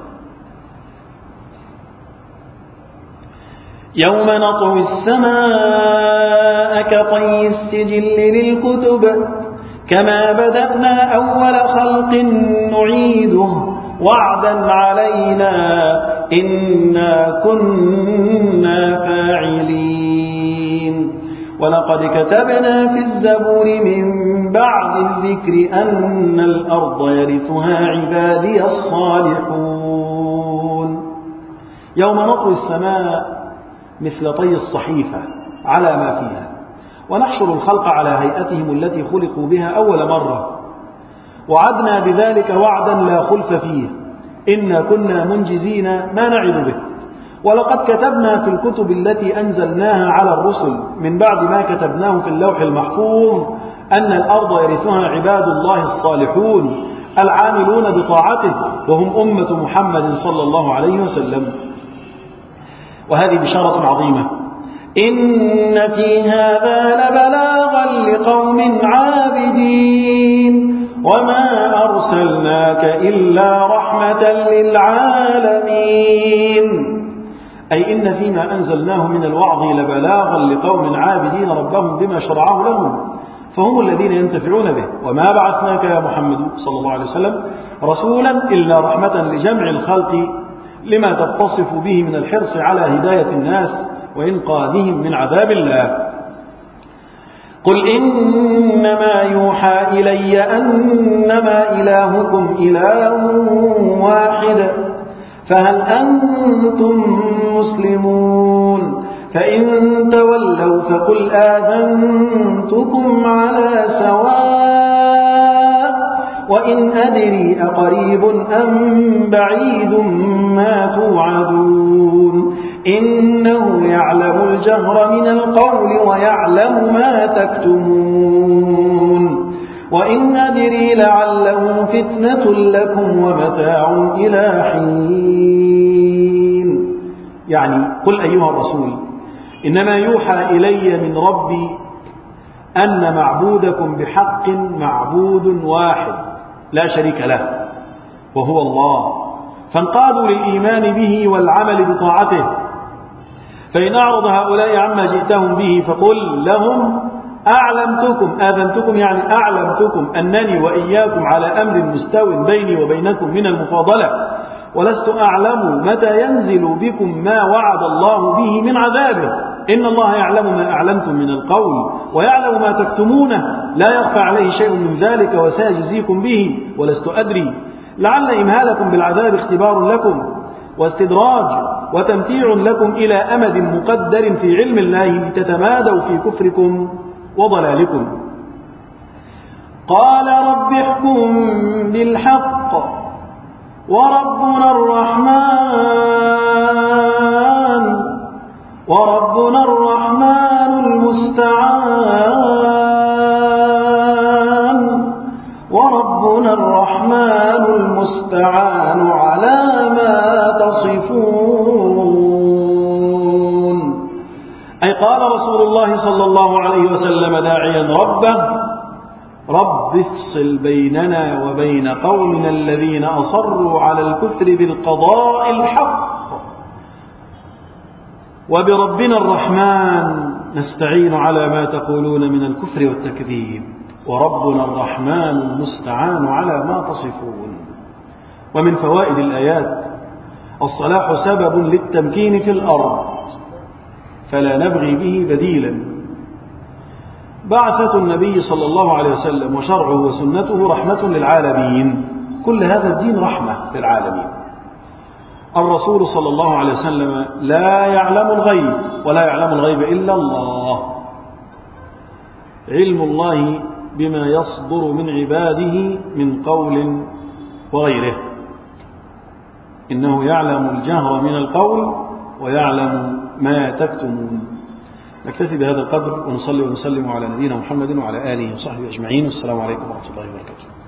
يوم نطوي السماء كطي السجل للكتب كما بدأنا أول خلق نعيده وعدا علينا إنا كنا فاعلين. ولقد كتبنا في الزبور من بعد الذكر أن الأرض يرثها عبادي الصالحون. يوم نطوي السماء مثل طي الصحيفة على ما فيها، ونحشر الخلق على هيئتهم التي خلقوا بها أول مرة، وعدنا بذلك وعدا لا خلف فيه، إنا كنا منجزين ما نعد به. ولقد كتبنا في الكتب التي أنزلناها على الرسل من بعد ما كتبناه في اللوح المحفوظ أن الأرض يرثها عباد الله الصالحون العاملون بطاعته، وهم أمة محمد صلى الله عليه وسلم. وهذه بشارة عظيمة. إن في هذا لبلاغا لقوم عابدين وما أرسلناك إلا رحمة للعالمين. أي إن فيما أنزلناه من الوعظ لبلاغا لقوم عابدين ربهم بما شرعه لهم، فهم الذين ينتفعون به. وما بعثناك يا محمد صلى الله عليه وسلم رسولا إلا رحمة لجمع الخلق لما تتصف به من الحرص على هداية الناس وإنقاذهم من عذاب الله. قل إنما يوحى إلي أنما إلهكم إله واحد فهل أنتم مسلمون؟ فإن تولوا فقل آذنتكم على سواء وإن أدري أقريب أم بعيد ما توعدون إنه يعلم الجهر من القول ويعلم ما تكتمون وإن أدري لعله فتنة لكم ومتاع إلى حين. يعني قل أيها الرسول إنما يوحى إلي من ربي أن معبودكم بحق معبود واحد لا شريك له وهو الله، فانقادوا للإيمان به والعمل بطاعته. فإن أعرض هؤلاء عما جئتهم به فقل لهم أعلمتكم آذنتكم يعني أعلمتكم أنني وإياكم على أمر مستو بيني وبينكم من المفاضلة، ولست أعلم متى ينزل بكم ما وعد الله به من عذابه. إن الله يعلم ما أعلمتم من القول ويعلم ما تكتمونه لا يخفى عليه شيء من ذلك وسيجزيكم به ولست أدري لعل إمهالكم بالعذاب اختبار لكم واستدراج وتمتيع لكم إلى أمد مقدر في علم الله لتتمادوا في كفركم وضلالكم. قال رب احكم بالحق وربنا الرحمن وربنا الرحمن المستعان وربنا الرحمن المستعان على ما تصفون. أي قال رسول الله صلى الله عليه وسلم داعيا ربه رب افصل بيننا وبين قومنا الذين أصروا على الكفر بالقضاء الحق وبربنا الرحمن نستعين على ما تقولون من الكفر والتكذيب وربنا الرحمن المستعان على ما تصفون. ومن فوائد الآيات الصلاح سبب للتمكين في الأرض فلا نبغي به بديلا. بعثة النبي صلى الله عليه وسلم وشرعه وسنته رحمة للعالمين، كل هذا الدين رحمة للعالمين. الرسول صلى الله عليه وسلم لا يعلم الغيب ولا يعلم الغيب إلا الله، علم الله بما يصدر من عباده من قول وغيره، إنه يعلم الجهر من القول ويعلم ما تكتمون. نكتفي بهذا القدر ونصلي ونسلم على نبينا محمد وعلى آله وصحبه أجمعين. والسلام عليكم ورحمة الله وبركاته.